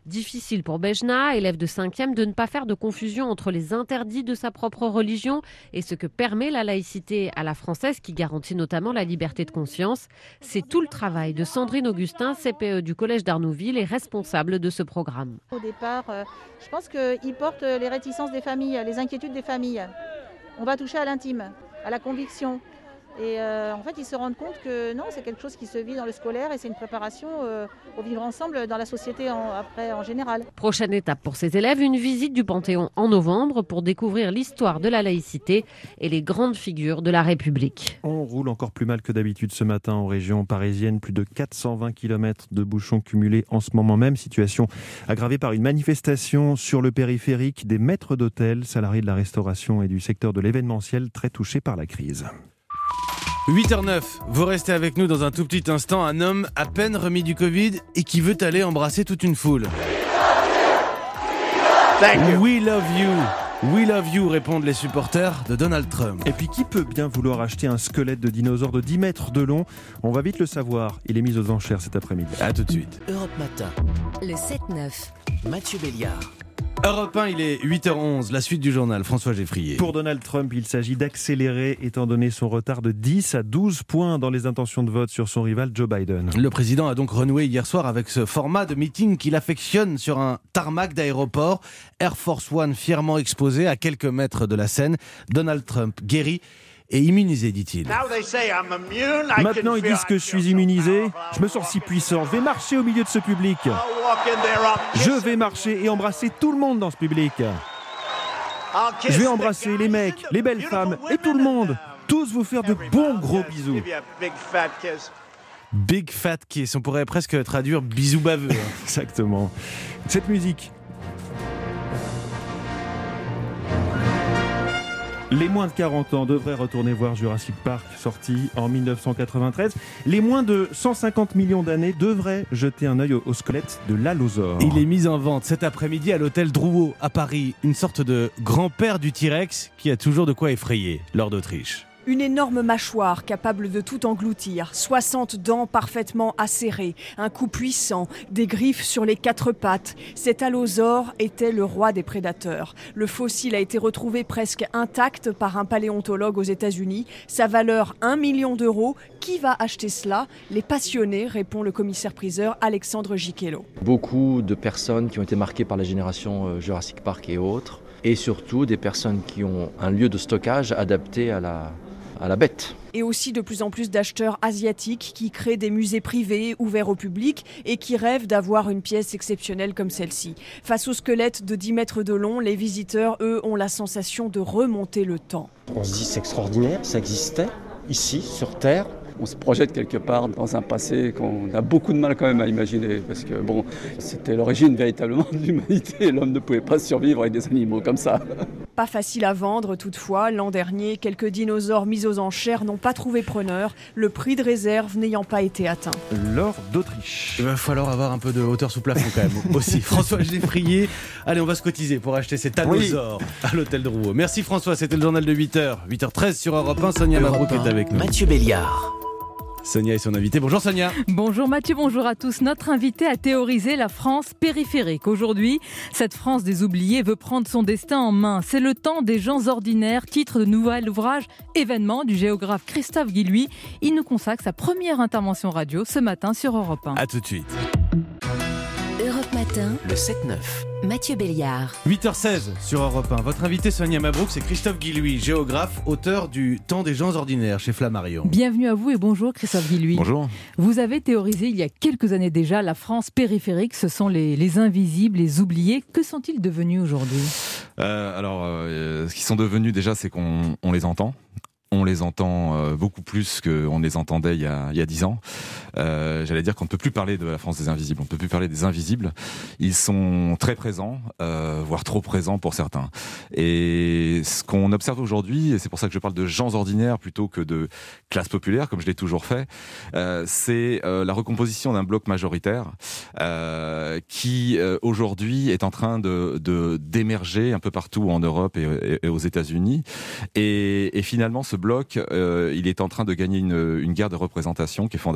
Difficile pour Bejna, élève de cinquième, de ne pas faire de confusion entre les interdits de sa propre religion et ce que permet la laïcité à la française qui garantit notamment la liberté de conscience. C'est tout le travail de Sandrine Augustin, C P E du Collège d'Arnouville et responsable de ce programme. Au départ, euh, je pense qu'il porte les réticences des familles, les inquiétudes des familles. On va toucher à l'intime, à la conviction. Et euh, en fait, ils se rendent compte que non, c'est quelque chose qui se vit dans le scolaire et c'est une préparation euh, au vivre ensemble dans la société en, après en général. Prochaine étape pour ces élèves, une visite du Panthéon en novembre pour découvrir l'histoire de la laïcité et les grandes figures de la République. On roule encore plus mal que d'habitude ce matin en région parisienne. Plus de quatre cent vingt kilomètres de bouchons cumulés en ce moment même. Situation aggravée par une manifestation sur le périphérique des maîtres d'hôtel, salariés de la restauration et du secteur de l'événementiel très touchés par la crise. huit heures neuf, vous restez avec nous dans un tout petit instant. Un homme à peine remis du Covid et qui veut aller embrasser toute une foule. We love you. We love you, répondent les supporters de Donald Trump. Et puis qui peut bien vouloir acheter un squelette de dinosaure de dix mètres de long ? On va vite le savoir. Il est mis aux enchères cet après-midi. A tout de suite. Europe Matin. Le sept neuf. Mathieu Béliard. Europe un, il est huit heures onze, la suite du journal, François Geffrier. Pour Donald Trump, il s'agit d'accélérer étant donné son retard de dix à douze points dans les intentions de vote sur son rival Joe Biden. Le président a donc renoué hier soir avec ce format de meeting qu'il affectionne sur un tarmac d'aéroport. Air Force One fièrement exposé à quelques mètres de la scène. Donald Trump guéri et immunisé, dit-il. Maintenant, ils disent que je suis immunisé. Je me sens si puissant. Je vais marcher au milieu de ce public. Je vais marcher et embrasser tout le monde dans ce public. Je vais embrasser les mecs, les belles femmes et tout le monde. Tous vous faire de bons gros bisous. Big fat kiss, on pourrait presque traduire bisous baveux. Exactement. Cette musique. Les moins de quarante ans devraient retourner voir Jurassic Park, sorti en dix-neuf cent quatre-vingt-treize. Les moins de cent cinquante millions d'années devraient jeter un œil au, au squelette de l'allosaure. Il est mis en vente cet après-midi à l'hôtel Drouot à Paris. Une sorte de grand-père du T-Rex qui a toujours de quoi effrayer Lord d'Autriche. Une énorme mâchoire capable de tout engloutir, soixante dents parfaitement acérées, un cou puissant, des griffes sur les quatre pattes. Cet allosaure était le roi des prédateurs. Le fossile a été retrouvé presque intact par un paléontologue aux États-Unis. Sa valeur un million d'euros. Qui va acheter cela ? Les passionnés, répond le commissaire-priseur Alexandre Giquello. Beaucoup de personnes qui ont été marquées par la génération Jurassic Park et autres, et surtout des personnes qui ont un lieu de stockage adapté à la à la bête. Et aussi de plus en plus d'acheteurs asiatiques qui créent des musées privés ouverts au public et qui rêvent d'avoir une pièce exceptionnelle comme celle-ci. Face au squelette de dix mètres de long, les visiteurs, eux, ont la sensation de remonter le temps. On se dit c'est extraordinaire, ça existait ici, sur Terre. On se projette quelque part dans un passé qu'on a beaucoup de mal quand même à imaginer parce que bon, c'était l'origine véritablement de l'humanité. L'homme ne pouvait pas survivre avec des animaux comme ça. Pas facile à vendre toutefois. L'an dernier, quelques dinosaures mis aux enchères n'ont pas trouvé preneur, le prix de réserve n'ayant pas été atteint. Lord d'Autriche. Il va falloir avoir un peu de hauteur sous plafond quand même aussi. François Geffrier. Allez, on va se cotiser pour acheter cet allosaure oui. à l'hôtel Drouot. Merci François, c'était le journal de huit heures. huit heures treize sur Europe un. Sonia Mabrouk est avec nous. Mathieu Béliard. Sonia est son invitée. Bonjour Sonia. Bonjour Mathieu, bonjour à tous. Notre invité a théorisé la France périphérique. Aujourd'hui, cette France des oubliés veut prendre son destin en main. C'est le temps des gens ordinaires, titre de nouvel ouvrage événement du géographe Christophe Guilluy. Il nous consacre sa première intervention radio ce matin sur Europe un. A tout de suite. Europe Matin, le sept neuf. Mathieu Béliard. huit heures seize sur Europe un. Votre invité Sonia Mabrouk, c'est Christophe Guilluy, géographe, auteur du Temps des gens ordinaires chez Flammarion. Bienvenue à vous et bonjour Christophe Guilluy. Bonjour. Vous avez théorisé il y a quelques années déjà la France périphérique, ce sont les, les invisibles, les oubliés. Que sont-ils devenus aujourd'hui ? euh, Alors, euh, ce qu'ils sont devenus déjà, c'est qu'on on les entend. On les entend euh, beaucoup plus qu'on les entendait il y a, il y a dix ans. Euh, j'allais dire qu'on ne peut plus parler de la France des invisibles, on ne peut plus parler des invisibles. Ils sont très présents, euh, voire trop présents pour certains. Et ce qu'on observe aujourd'hui, et c'est pour ça que je parle de gens ordinaires plutôt que de classe populaire, comme je l'ai toujours fait, euh, c'est euh, la recomposition d'un bloc majoritaire euh, qui euh, aujourd'hui est en train de, de d'émerger un peu partout en Europe et, et, et aux États-Unis. Et, et finalement, ce bloc, euh, il est en train de gagner une, une guerre de représentation qui est fondamentale,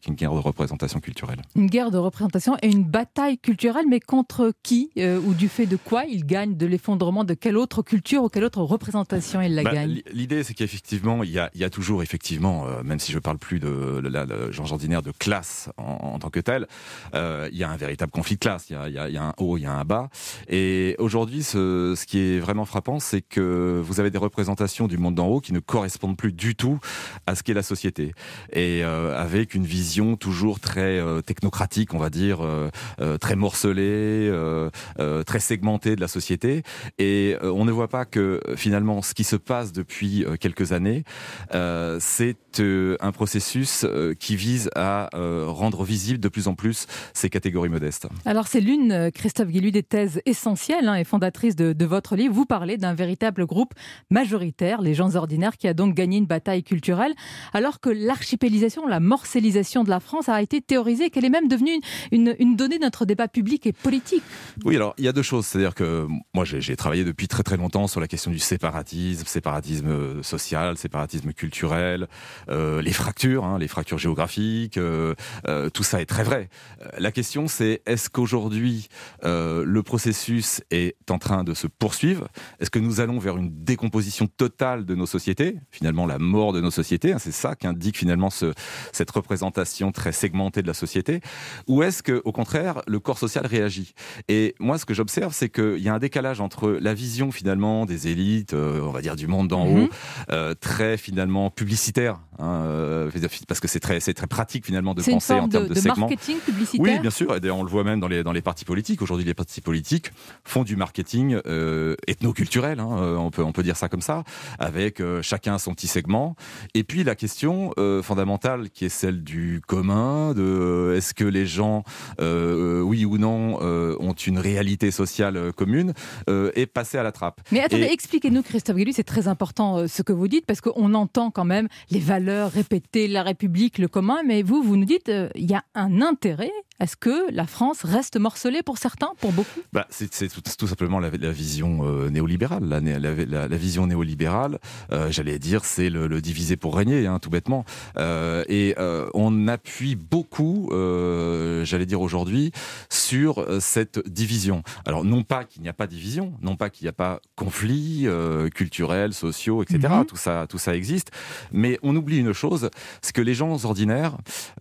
une guerre de représentation culturelle. Une guerre de représentation et une bataille culturelle, mais contre qui euh, ou du fait de quoi il gagne de l'effondrement de quelle autre culture ou quelle autre représentation il la bah, gagne? L'idée, c'est qu'effectivement, il y a, il y a toujours, effectivement, euh, même si je ne parle plus de, de, de, de genre ordinaire de classe en, en tant que tel, euh, il y a un véritable conflit de classe. Il y a, il y a, il y a un haut, il y a un bas. Et aujourd'hui, ce, ce qui est vraiment frappant, c'est que vous avez des représentations du monde d'en haut qui ne correspondent plus du tout à ce qu'est la société. Et euh, avec une vision toujours très euh, technocratique, on va dire, euh, euh, très morcelée, euh, euh, très segmentée de la société. Et euh, on ne voit pas que finalement, ce qui se passe depuis euh, quelques années, euh, c'est euh, un processus euh, qui vise à euh, rendre visible de plus en plus ces catégories modestes. Alors c'est l'une, Christophe Guilluy, des thèses essentielles hein, et fondatrice de, de votre livre. Vous parlez d'un véritable groupe majoritaire, les gens ordinaires, qui a donc gagné une bataille culturelle, alors que l'archipélisation, la morcellisation de la France a été théorisée, qu'elle est même devenue une, une, une donnée de notre débat public et politique. Oui, alors il y a deux choses. C'est-à-dire que moi j'ai, j'ai travaillé depuis très très longtemps sur la question du séparatisme, séparatisme social, séparatisme culturel, euh, les fractures, hein, les fractures géographiques, euh, euh, tout ça est très vrai. La question c'est, est-ce qu'aujourd'hui euh, le processus est en train de se poursuivre? Est-ce que nous allons vers une décomposition totale de nos sociétés, finalement la mort de nos sociétés, hein, c'est ça qu'indique finalement ce, cette représentation très segmentée de la société, ou est-ce que au contraire le corps social réagit? Et moi ce que j'observe c'est qu'il y a un décalage entre la vision finalement des élites, euh, on va dire du monde d'en mm-hmm. haut, euh, très finalement publicitaire, hein, euh, parce que c'est très, c'est très pratique finalement de c'est penser en termes de, de, de segments. Marketing publicitaire. Oui, bien sûr, et d'ailleurs on le voit même dans les, dans les partis politiques. Aujourd'hui les partis politiques font du marketing euh, ethnoculturel, hein, euh, on, peut, on peut dire ça comme ça, avec euh, chacun son petit segment. Et puis la question euh, fondamentale qui est celle du commun, de euh, est-ce que les gens, euh, oui ou non, euh, ont une réalité sociale euh, commune, euh, est passée à la trappe. Mais attendez, et... expliquez-nous Christophe Guilluy, c'est très important euh, ce que vous dites, parce qu'on entend quand même les valeurs répétées, la République, le commun, mais vous, vous nous dites, il euh, y a un intérêt. Est-ce que la France reste morcelée pour certains, pour beaucoup? bah, C'est, c'est tout, tout simplement la, la vision euh, néolibérale. La, la, la, la vision néolibérale, euh, j'allais dire, c'est le, le diviser pour régner, hein, tout bêtement. Euh, et euh, on appuie beaucoup, euh, j'allais dire aujourd'hui, sur euh, cette division. Alors non pas qu'il n'y a pas division, non pas qu'il n'y a pas conflits euh, culturels, sociaux, et cetera. Mm-hmm. Tout ça, tout ça existe. Mais on oublie une chose, c'est que les gens ordinaires,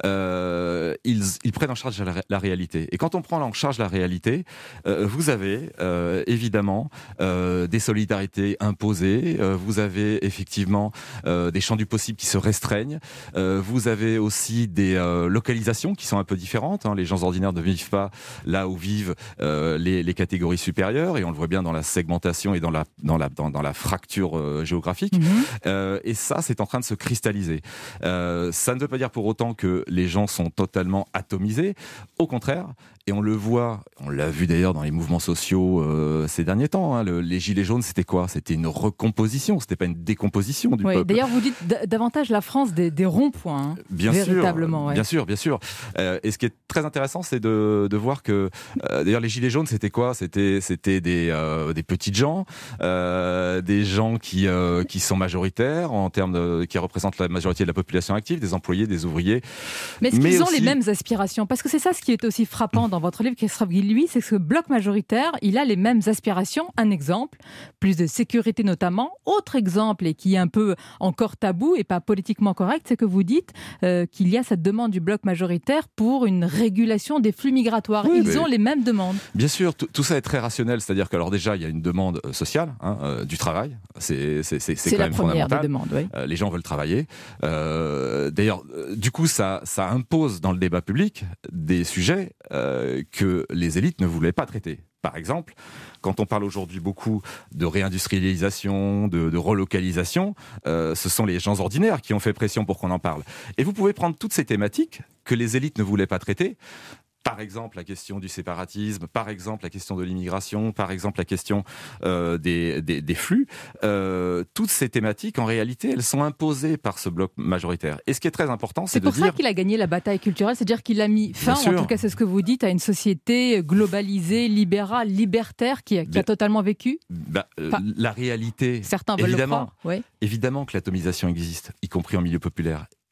euh, ils, ils prennent en charge la, la réalité. Et quand on prend en charge la réalité, euh, vous avez euh, évidemment euh, des solidarités imposées, euh, vous avez effectivement euh, des champs du possible qui se restreignent, euh, vous avez aussi des euh, localisations qui sont un peu différentes. Hein. Les gens ordinaires ne vivent pas là où vivent euh, les, les catégories supérieures, et on le voit bien dans la segmentation et dans la, dans la, dans, dans la fracture euh, géographique. Mmh. Euh, et ça, c'est en train de se cristalliser. Euh, ça ne veut pas dire pour autant que les gens sont totalement atomisés. Au contraire, et on le voit, on l'a vu d'ailleurs dans les mouvements sociaux euh, ces derniers temps, hein, le, les gilets jaunes, c'était quoi? C'était une recomposition, c'était pas une décomposition du oui, peuple. D'ailleurs, vous dites d- davantage la France des, des ronds-points, hein, bien véritablement. Sûr, ouais. Bien sûr, bien sûr. Euh, et ce qui est très intéressant, c'est de, de voir que, euh, d'ailleurs, les gilets jaunes, c'était quoi? C'était, c'était des, euh, des petites gens, euh, des gens qui, euh, qui sont majoritaires en termes de, qui représentent la majorité de la population active, des employés, des ouvriers. Mais est-ce Mais qu'ils aussi... ont les mêmes aspirations? Parce que c'est ça ce qui est aussi frappant dans votre livre, Christophe Guilluy, c'est que ce bloc majoritaire, il a les mêmes aspirations. Un exemple, plus de sécurité notamment. Autre exemple, et qui est un peu encore tabou et pas politiquement correct, c'est que vous dites euh, qu'il y a cette demande du bloc majoritaire pour une régulation des flux migratoires. Oui, Ils ont les mêmes demandes. Bien sûr, tout, tout ça est très rationnel. C'est-à-dire que alors déjà, il y a une demande sociale, hein, euh, du travail. C'est, c'est, c'est, c'est, c'est quand la même première fondamental. des demandes, oui. Euh, les gens veulent travailler. Euh, d'ailleurs, euh, du coup, ça, ça impose dans le débat public des sujets euh, que les élites ne voulaient pas traiter. Par exemple, quand on parle aujourd'hui beaucoup de réindustrialisation, de, de relocalisation, euh, ce sont les gens ordinaires qui ont fait pression pour qu'on en parle. Et vous pouvez prendre toutes ces thématiques que les élites ne voulaient pas traiter. Par exemple, la question du séparatisme, par exemple, la question de l'immigration, par exemple, la question euh, des, des, des flux. Euh, toutes ces thématiques, en réalité, elles sont imposées par ce bloc majoritaire. Et ce qui est très important, c'est, c'est de dire... C'est pour ça qu'il a gagné la bataille culturelle, c'est-à-dire qu'il a mis fin, en tout cas c'est ce que vous dites, à une société globalisée, libérale, libertaire, qui a, qui a totalement vécu. Bah, euh, enfin, la réalité, certains veulent évidemment, le croire, ouais. évidemment que l'atomisation existe, y compris en milieu populaire.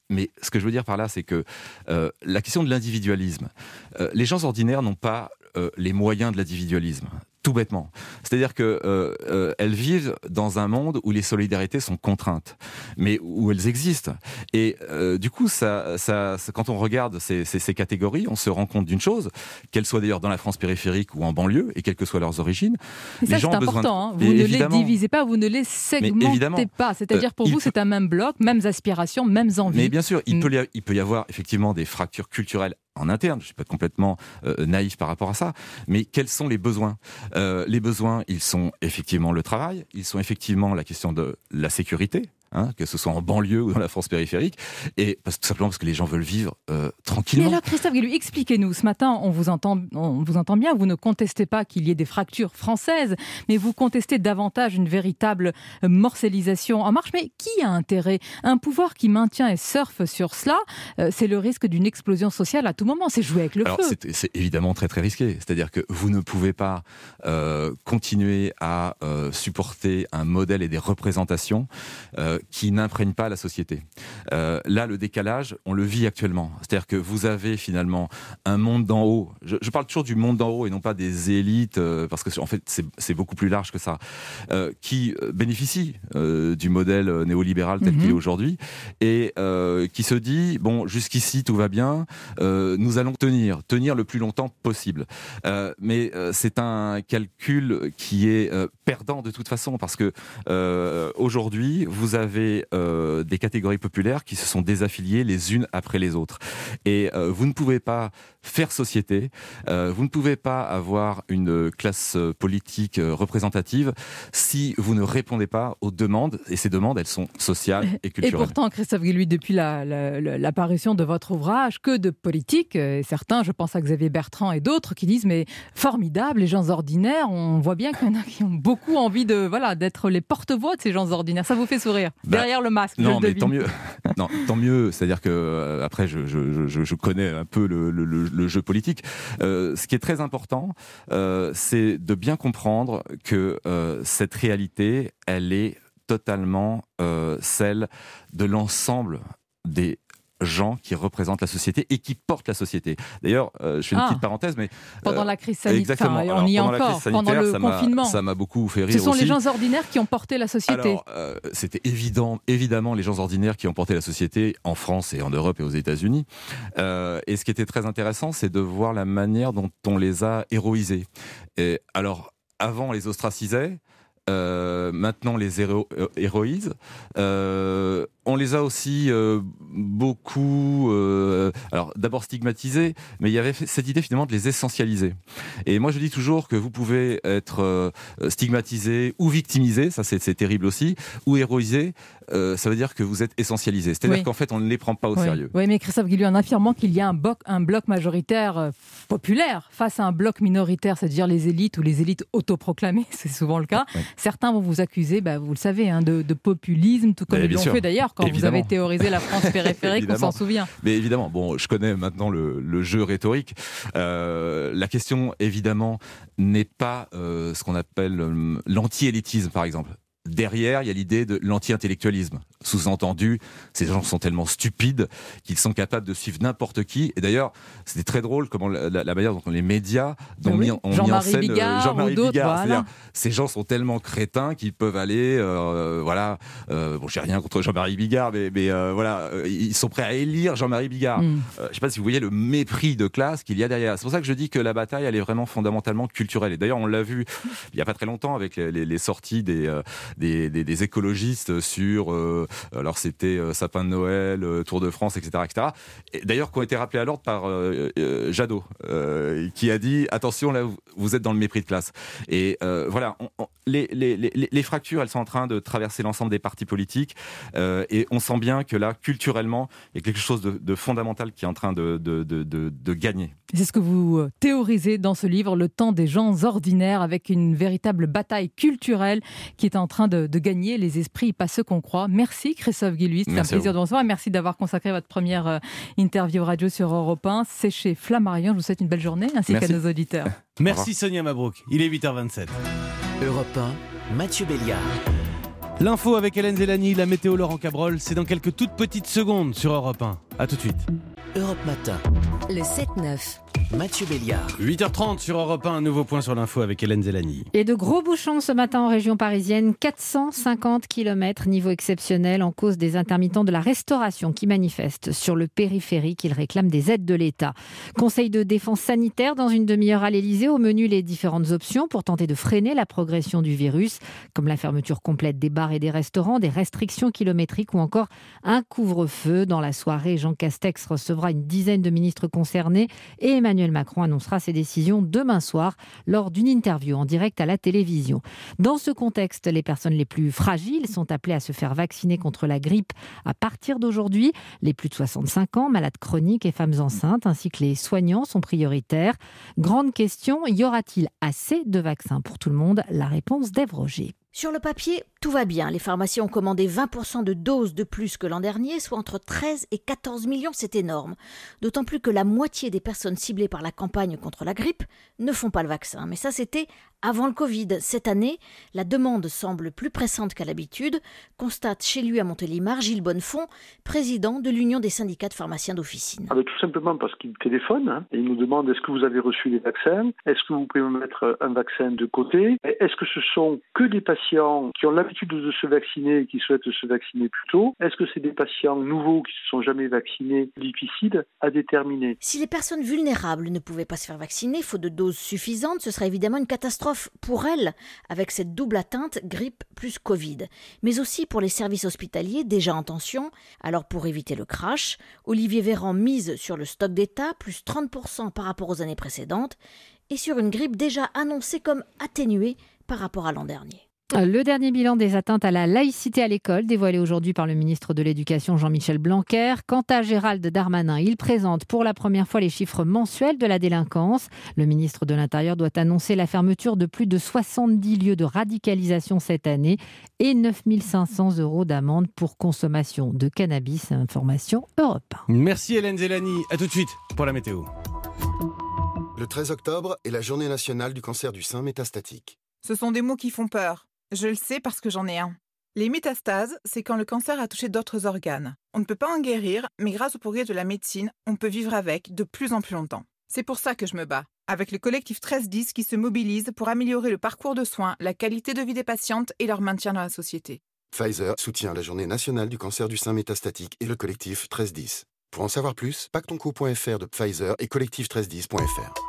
Mais ce que je veux dire par là, c'est que euh, la question de l'individualisme, euh, les gens ordinaires n'ont pas euh, les moyens de l'individualisme. Tout bêtement. C'est-à-dire qu'elles euh, euh, vivent dans un monde où les solidarités sont contraintes, mais où elles existent. Et euh, du coup, ça, ça, ça, quand on regarde ces, ces, ces catégories, on se rend compte d'une chose, qu'elles soient d'ailleurs dans la France périphérique ou en banlieue, et quelles que soient leurs origines. Mais ça, les gens c'est ont besoin important. de... Hein. Vous et ne évidemment, les divisez pas, vous ne les segmentez pas. C'est-à-dire, euh, pour vous, peut... c'est un même bloc, mêmes aspirations, mêmes envies. Mais bien sûr, il, mm. peut, y, il peut y avoir effectivement des fractures culturelles en interne, je ne suis pas complètement euh, naïf par rapport à ça, mais quels sont les besoins ? euh, Les besoins, ils sont effectivement le travail, ils sont effectivement la question de la sécurité, hein, que ce soit en banlieue ou dans la France périphérique, et parce, tout simplement parce que les gens veulent vivre euh, tranquillement. Mais alors Christophe Guilluy, expliquez-nous, ce matin on vous, entend, on vous entend bien, vous ne contestez pas qu'il y ait des fractures françaises, mais vous contestez davantage une véritable morcellisation en marche. Mais qui a intérêt ? Un pouvoir qui maintient et surfe sur cela, euh, c'est le risque d'une explosion sociale à tout moment, c'est jouer avec le alors, feu. C'est, c'est évidemment très très risqué, c'est-à-dire que vous ne pouvez pas euh, continuer à euh, supporter un modèle et des représentations euh, qui n'imprègnent pas la société. Euh, là, le décalage, on le vit actuellement. C'est-à-dire que vous avez finalement un monde d'en haut. Je, je parle toujours du monde d'en haut et non pas des élites, euh, parce que en fait, c'est, c'est beaucoup plus large que ça, euh, qui bénéficient euh, du modèle néolibéral tel mm-hmm. qu'il est aujourd'hui et euh, qui se dit, bon, jusqu'ici, tout va bien, euh, nous allons tenir, tenir le plus longtemps possible. Euh, mais euh, c'est un calcul qui est euh, perdant de toute façon, parce que euh, aujourd'hui, vous avez euh, des catégories populaires qui se sont désaffiliées les unes après les autres. Et euh, vous ne pouvez pas faire société, euh, vous ne pouvez pas avoir une classe politique représentative si vous ne répondez pas aux demandes, et ces demandes, elles sont sociales et culturelles. Et pourtant, Christophe Guilluy, depuis la, la, la, l'apparition de votre ouvrage, que de politique, et certains, je pense à Xavier Bertrand et d'autres, qui disent, mais formidable, les gens ordinaires, on voit bien qu'il y en a qui ont beaucoup envie de, voilà, d'être les porte-voix de ces gens ordinaires. Ça vous fait sourire, bah, derrière le masque, non, je le mais devine. tant mieux. Non, tant mieux, c'est-à-dire que, euh, après, je, je, je, je connais un peu le, le, le jeu politique. Euh, ce qui est très important, euh, c'est de bien comprendre que euh, cette réalité, elle est totalement euh, celle de l'ensemble des gens qui représentent la société et qui portent la société. D'ailleurs, euh, je fais une ah, petite parenthèse, mais... Pendant euh, la crise sanitaire, enfin, on y est encore, pendant le ça confinement. M'a, ça m'a beaucoup fait rire Ce sont aussi. les gens ordinaires qui ont porté la société. Alors, euh, c'était évident, évidemment les gens ordinaires qui ont porté la société en France et en Europe et aux États-Unis. Euh, et ce qui était très intéressant, c'est de voir la manière dont on les a héroïsés. Et alors, avant, on les ostracisait. Euh, maintenant, les héro- héroïse. Euh, on les a aussi euh, beaucoup, euh, alors d'abord stigmatisés, mais il y avait cette idée finalement de les essentialiser. Et moi, je dis toujours que vous pouvez être euh, stigmatisé ou victimisé, ça c'est, c'est terrible aussi, ou héroïsé. Euh, ça veut dire que vous êtes essentialisé. C'est-à-dire oui. qu'en fait, on ne les prend pas au oui. sérieux. Oui, mais Christophe Guilluy, en affirmant qu'il y a un bloc, un bloc majoritaire euh, populaire face à un bloc minoritaire, c'est-à-dire les élites ou les élites autoproclamées, c'est souvent le cas. Oui. Certains vont vous accuser, bah, vous le savez, hein, de, de populisme, tout comme mais ils l'ont sûr. fait d'ailleurs quand évidemment. Vous avez théorisé la France périphérique, on s'en souvient. Mais évidemment, bon, je connais maintenant le, le jeu rhétorique. Euh, la question, évidemment, n'est pas euh, ce qu'on appelle euh, l'anti-élitisme, par exemple. Derrière, il y a l'idée de l'anti-intellectualisme. Sous-entendu, ces gens sont tellement stupides qu'ils sont capables de suivre n'importe qui. Et d'ailleurs, c'était très drôle comment la, la, la manière dont les médias ont oui, mis, ont mis en scène Bigard, Jean-Marie ou Bigard. Voilà. C'est-à-dire, ces gens sont tellement crétins qu'ils peuvent aller, euh, voilà. Euh, bon, j'ai rien contre Jean-Marie Bigard, mais, mais euh, voilà, euh, ils sont prêts à élire Jean-Marie Bigard. Mm. Euh, je ne sais pas si vous voyez le mépris de classe qu'il y a derrière. C'est pour ça que je dis que la bataille, elle est vraiment fondamentalement culturelle. Et d'ailleurs, on l'a vu il y a pas très longtemps avec les, les, les sorties des, euh, des, des, des écologistes sur, euh, alors c'était euh, sapin de Noël, euh, Tour de France, et cetera, et cetera. Et d'ailleurs, qui ont été rappelés à l'ordre par euh, euh, Jadot, euh, qui a dit attention, là, vous, vous êtes dans le mépris de classe. Et euh, voilà, on, on, les, les, les, les fractures, elles sont en train de traverser l'ensemble des partis politiques, euh, et on sent bien que là, culturellement, il y a quelque chose de, de fondamental qui est en train de, de, de, de, de gagner. C'est ce que vous théorisez dans ce livre, Le temps des gens ordinaires, avec une véritable bataille culturelle qui est en train de, de gagner les esprits, pas ceux qu'on croit. Merci Christophe Guilluy, c'est un plaisir de vous recevoir. Merci d'avoir consacré votre première euh, interview radio sur Europe un. C'est chez Flammarion. Je vous souhaite une belle journée, ainsi Merci. qu'à nos auditeurs. Merci Sonia Mabrouk. Il est huit heures vingt-sept. Europe un, Mathieu Béliard. L'info avec Hélène Zélani, la météo Laurent Cabrol, c'est dans quelques toutes petites secondes sur Europe un. A tout de suite. Europe Matin. Le sept neuf. Mathieu Béliard. huit heures trente sur Europe un, un nouveau point sur l'info avec Hélène Zélani. Et de gros bouchons ce matin en région parisienne, quatre cent cinquante kilomètres, niveau exceptionnel en cause des intermittents de la restauration qui manifestent sur le périphérique. Ils réclament des aides de l'État. Conseil de défense sanitaire dans une demi-heure à l'Elysée. Au menu, les différentes options pour tenter de freiner la progression du virus, comme la fermeture complète des bars et des restaurants, des restrictions kilométriques ou encore un couvre-feu. Dans la soirée, Jean Castex recevra une dizaine de ministres concernés et Emmanuel Macron annoncera ses décisions demain soir lors d'une interview en direct à la télévision. Dans ce contexte, les personnes les plus fragiles sont appelées à se faire vacciner contre la grippe à partir d'aujourd'hui. Les plus de soixante-cinq ans, malades chroniques et femmes enceintes, ainsi que les soignants sont prioritaires. Grande question, y aura-t-il assez de vaccins pour tout le monde ? La réponse d'Ève Roger. Sur le papier, tout va bien. Les pharmacies ont commandé vingt pour cent de doses de plus que l'an dernier, soit entre treize et quatorze millions, c'est énorme. D'autant plus que la moitié des personnes ciblées par la campagne contre la grippe ne font pas le vaccin. Mais ça, c'était avant le Covid. Cette année, la demande semble plus pressante qu'à l'habitude, constate chez lui à Montélimar Gilles Bonnefond, président de l'Union des syndicats de pharmaciens d'officine. Ah ben, tout simplement parce qu'il téléphone hein, et il nous demande est-ce que vous avez reçu les vaccins ? Est-ce que vous pouvez me mettre un vaccin de côté ? Est-ce que ce sont que des patients qui ont l'habitude de se vacciner et qui souhaitent se vacciner plus tôt? Est-ce que c'est des patients nouveaux qui ne se sont jamais vaccinés? Difficile à déterminer. Si les personnes vulnérables ne pouvaient pas se faire vacciner, faute de doses suffisantes, ce serait évidemment une catastrophe pour elles, avec cette double atteinte grippe plus Covid. Mais aussi pour les services hospitaliers déjà en tension. Alors pour éviter le crash, Olivier Véran mise sur le stock d'État, plus trente pour cent par rapport aux années précédentes, et sur une grippe déjà annoncée comme atténuée par rapport à l'an dernier. Le dernier bilan des atteintes à la laïcité à l'école, dévoilé aujourd'hui par le ministre de l'Éducation Jean-Michel Blanquer. Quant à Gérald Darmanin, il présente pour la première fois les chiffres mensuels de la délinquance. Le ministre de l'Intérieur doit annoncer la fermeture de plus de soixante-dix lieux de radicalisation cette année et neuf mille cinq cents euros d'amende pour consommation de cannabis. Information Europe un. Merci Hélène Zélani. À tout de suite pour la météo. Le treize octobre est la journée nationale du cancer du sein métastatique. Ce sont des mots qui font peur. Je le sais parce que j'en ai un. Les métastases, c'est quand le cancer a touché d'autres organes. On ne peut pas en guérir, mais grâce au progrès de la médecine, on peut vivre avec de plus en plus longtemps. C'est pour ça que je me bats, avec le collectif treize dix qui se mobilise pour améliorer le parcours de soins, la qualité de vie des patientes et leur maintien dans la société. Pfizer soutient la journée nationale du cancer du sein métastatique et le collectif treize dix. Pour en savoir plus, pactonco point f r de Pfizer et collectif treize dix point f r.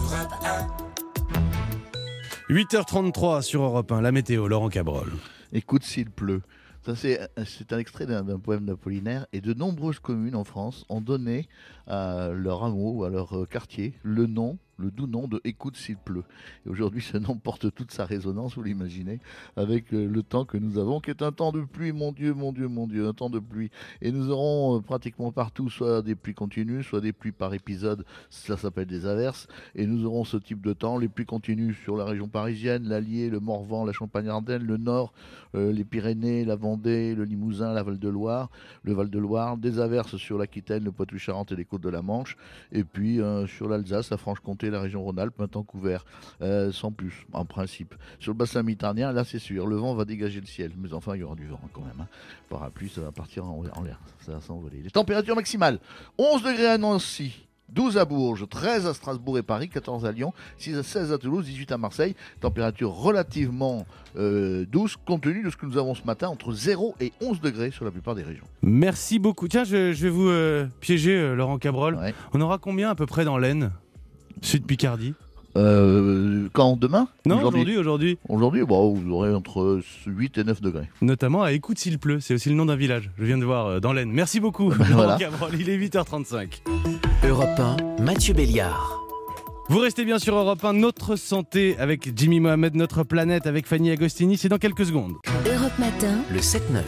huit heures trente-trois sur Europe un, la météo, Laurent Cabrol. Écoute s'il pleut. Ça, c'est, c'est un extrait d'un, d'un poème d'Apollinaire. Et de nombreuses communes en France ont donné à leur hameau ou à leur quartier le nom, le doux nom de Écoute s'il pleut. Et aujourd'hui, ce nom porte toute sa résonance, vous l'imaginez, avec le temps que nous avons, qui est un temps de pluie, mon Dieu, mon Dieu, mon Dieu, un temps de pluie. Et nous aurons pratiquement partout soit des pluies continues, soit des pluies par épisode, ça s'appelle des averses. Et nous aurons ce type de temps, les pluies continues sur la région parisienne, l'Allier, le Morvan, la Champagne-Ardenne, le Nord, euh, les Pyrénées, la Vendée, le Limousin, la Val-de-Loire, le Val-de-Loire, des averses sur l'Aquitaine, le Poitou-Charentes et les côtes de la Manche. Et puis euh, sur l'Alsace, la Franche-Comté, la région Rhône-Alpes, un temps couvert, euh, sans plus, en principe. Sur le bassin méditerranéen, là c'est sûr, le vent va dégager le ciel, mais enfin il y aura du vent quand même. Hein. Parapluie, ça va partir en, en l'air, ça va s'envoler. Les températures maximales, onze degrés à Nancy, douze à Bourges, treize à Strasbourg et Paris, quatorze à Lyon, six à seize à Toulouse, dix-huit à Marseille. Température relativement euh, douce compte tenu de ce que nous avons ce matin, entre zéro et onze degrés sur la plupart des régions. Merci beaucoup. Tiens, je, je vais vous euh, piéger, euh, Laurent Cabrol. Ouais. On aura combien à peu près dans l'Aisne, Sud Picardie? Euh, quand demain? Non, aujourd'hui, aujourd'hui. Aujourd'hui, bon, vous aurez entre huit et neuf degrés. Notamment à Écoute s'il pleut, c'est aussi le nom d'un village. Je viens de voir euh, dans l'Aisne. Merci beaucoup, voilà. Cabrol. Il est huit heures trente-cinq. Europe un, Mathieu Béliard. Vous restez bien sur Europe un, notre santé avec Jimmy Mohamed, notre planète avec Fanny Agostini, c'est dans quelques secondes. Europe Matin, le sept neuf.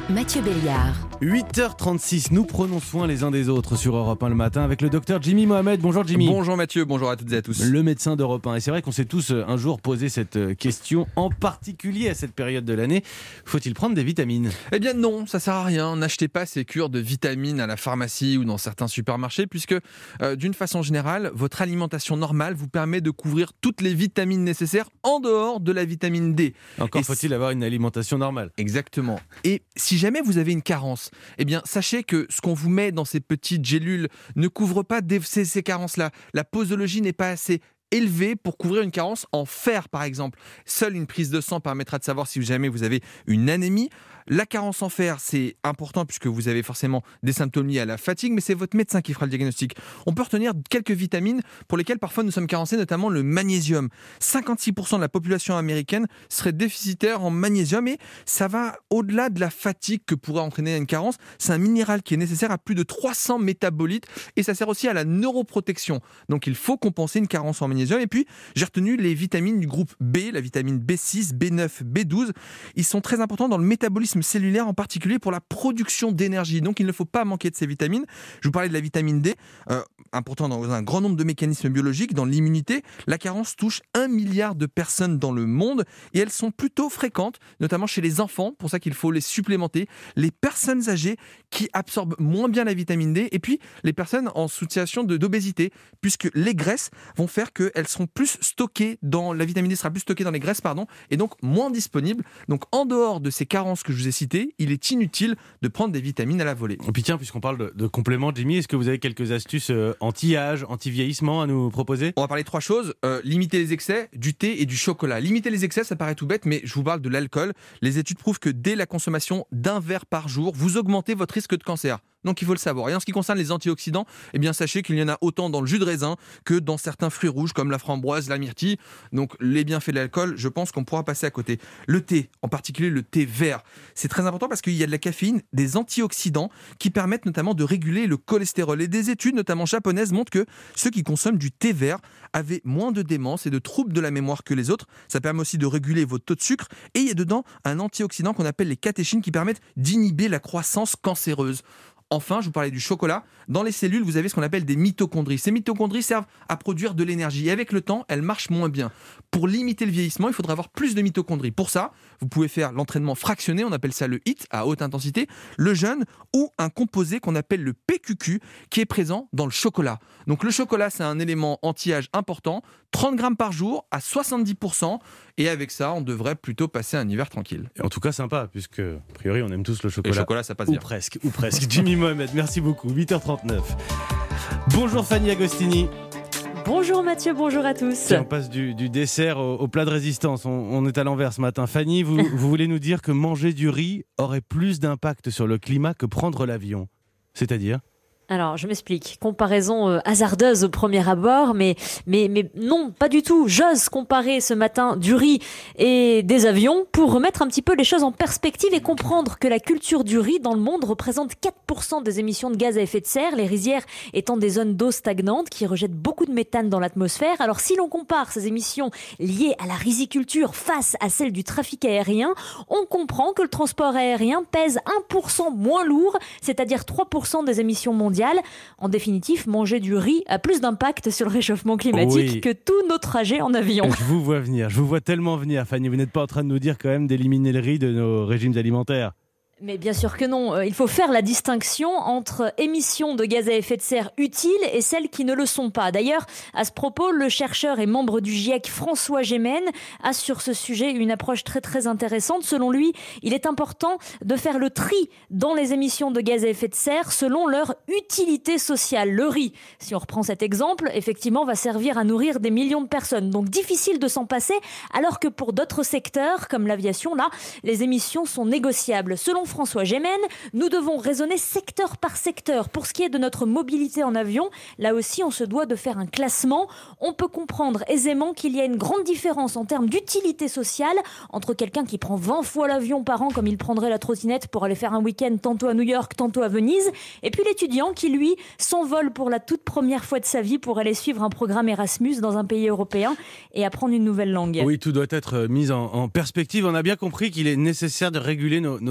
Mathieu Béliard. huit heures trente-six, nous prenons soin les uns des autres sur Europe un le matin avec le docteur Jimmy Mohamed. Bonjour Jimmy. Bonjour Mathieu, bonjour à toutes et à tous. Le médecin d'Europe un. Et c'est vrai qu'on s'est tous un jour posé cette question, en particulier à cette période de l'année. Faut-il prendre des vitamines ? Eh bien non, ça sert à rien. N'achetez pas ces cures de vitamines à la pharmacie ou dans certains supermarchés puisque euh, d'une façon générale, votre alimentation normale vous permet de couvrir toutes les vitamines nécessaires en dehors de la vitamine D. Encore et faut-il avoir une alimentation normale. Exactement. Et si jamais vous avez une carence, eh bien sachez que ce qu'on vous met dans ces petites gélules ne couvre pas des, ces, ces carences-là. La posologie n'est pas assez élevée pour couvrir une carence en fer, par exemple. Seule une prise de sang permettra de savoir si jamais vous avez une anémie. La carence en fer, c'est important puisque vous avez forcément des symptômes liés à la fatigue, mais c'est votre médecin qui fera le diagnostic. On peut retenir quelques vitamines pour lesquelles parfois nous sommes carencés, notamment le magnésium. cinquante-six pour cent de la population américaine serait déficitaire en magnésium et ça va au-delà de la fatigue que pourrait entraîner une carence. C'est un minéral qui est nécessaire à plus de trois cents métabolites et ça sert aussi à la neuroprotection. Donc il faut compenser une carence en magnésium. Et puis j'ai retenu les vitamines du groupe B, la vitamine B six, B neuf, B douze. Ils sont très importants dans le métabolisme cellulaire, en particulier pour la production d'énergie. Donc il ne faut pas manquer de ces vitamines. Je vous parlais de la vitamine D, euh, important dans un grand nombre de mécanismes biologiques, dans l'immunité. La carence touche un milliard de personnes dans le monde et elles sont plutôt fréquentes, notamment chez les enfants, pour ça qu'il faut les supplémenter, les personnes âgées qui absorbent moins bien la vitamine D et puis les personnes en situation de, d'obésité, puisque les graisses vont faire qu'elles seront plus stockées dans, la vitamine D sera plus stockée dans les graisses, pardon, et donc moins disponible. Donc en dehors de ces carences que je vous ai citées, il est inutile de prendre des vitamines à la volée. Et puis tiens, puisqu'on parle de, de compléments, Jimmy, est-ce que vous avez quelques astuces euh, anti-âge, anti-vieillissement à nous proposer ? On va parler de trois choses. Euh, limiter les excès, du thé et du chocolat. Limiter les excès, ça paraît tout bête, mais je vous parle de l'alcool. Les études prouvent que dès la consommation d'un verre par jour, vous augmentez votre risque de cancer. Donc il faut le savoir. Et en ce qui concerne les antioxydants, eh bien sachez qu'il y en a autant dans le jus de raisin que dans certains fruits rouges comme la framboise, la myrtille. Donc les bienfaits de l'alcool, je pense qu'on pourra passer à côté. Le thé, en particulier le thé vert, c'est très important parce qu'il y a de la caféine, des antioxydants qui permettent notamment de réguler le cholestérol. Et des études, notamment japonaises, montrent que ceux qui consomment du thé vert avaient moins de démence et de troubles de la mémoire que les autres. Ça permet aussi de réguler votre taux de sucre. Et il y a dedans un antioxydant qu'on appelle les catéchines qui permettent d'inhiber la croissance cancéreuse. Enfin, je vous parlais du chocolat. Dans les cellules, vous avez ce qu'on appelle des mitochondries. Ces mitochondries servent à produire de l'énergie. Et avec le temps, elles marchent moins bien. Pour limiter le vieillissement, il faudra avoir plus de mitochondries. Pour ça, vous pouvez faire l'entraînement fractionné, on appelle ça le H I I T, à haute intensité, le jeûne ou un composé qu'on appelle le P Q Q, qui est présent dans le chocolat. Donc le chocolat, c'est un élément anti-âge important, trente grammes par jour à soixante-dix pour cent. Et avec ça, on devrait plutôt passer un hiver tranquille. Et en tout cas, sympa, puisque, a priori, on aime tous le chocolat. Le chocolat, ça passe ou bien. Ou presque, ou presque. Jimmy Mohamed, merci beaucoup. huit heures trente-neuf. Bonjour Fanny Agostini. Bonjour Mathieu, bonjour à tous. Tiens, on passe du, du dessert au, au plat de résistance. On, on est à l'envers ce matin. Fanny, vous, vous voulez nous dire que manger du riz aurait plus d'impact sur le climat que prendre l'avion. C'est-à-dire ? Alors, je m'explique. Comparaison euh, hasardeuse au premier abord, mais, mais, mais non, pas du tout. J'ose comparer ce matin du riz et des avions pour remettre un petit peu les choses en perspective et comprendre que la culture du riz dans le monde représente quatre pour cent des émissions de gaz à effet de serre, les rizières étant des zones d'eau stagnantes qui rejettent beaucoup de méthane dans l'atmosphère. Alors, si l'on compare ces émissions liées à la riziculture face à celles du trafic aérien, on comprend que le transport aérien pèse un pour cent moins lourd, c'est-à-dire trois pour cent des émissions mondiales. En définitive, manger du riz a plus d'impact sur le réchauffement climatique oui. que tous nos trajets en avion. Je vous vois venir, je vous vois tellement venir, Fanny. Vous n'êtes pas en train de nous dire quand même d'éliminer le riz de nos régimes alimentaires ? Mais bien sûr que non. Il faut faire la distinction entre émissions de gaz à effet de serre utiles et celles qui ne le sont pas. D'ailleurs, à ce propos, le chercheur et membre du GIEC François Gémen a sur ce sujet une approche très très intéressante. Selon lui, il est important de faire le tri dans les émissions de gaz à effet de serre selon leur utilité sociale. Le riz, si on reprend cet exemple, effectivement va servir à nourrir des millions de personnes. Donc difficile de s'en passer, alors que pour d'autres secteurs, comme l'aviation, là, les émissions sont négociables. Selon François Gémen, nous devons raisonner secteur par secteur. Pour ce qui est de notre mobilité en avion, là aussi on se doit de faire un classement. On peut comprendre aisément qu'il y a une grande différence en termes d'utilité sociale entre quelqu'un qui prend vingt fois l'avion par an comme il prendrait la trottinette pour aller faire un week-end tantôt à New York, tantôt à Venise, et puis l'étudiant qui lui s'envole pour la toute première fois de sa vie pour aller suivre un programme Erasmus dans un pays européen et apprendre une nouvelle langue. Oui, tout doit être mis en, en perspective. On a bien compris qu'il est nécessaire de réguler nos, nos déplacements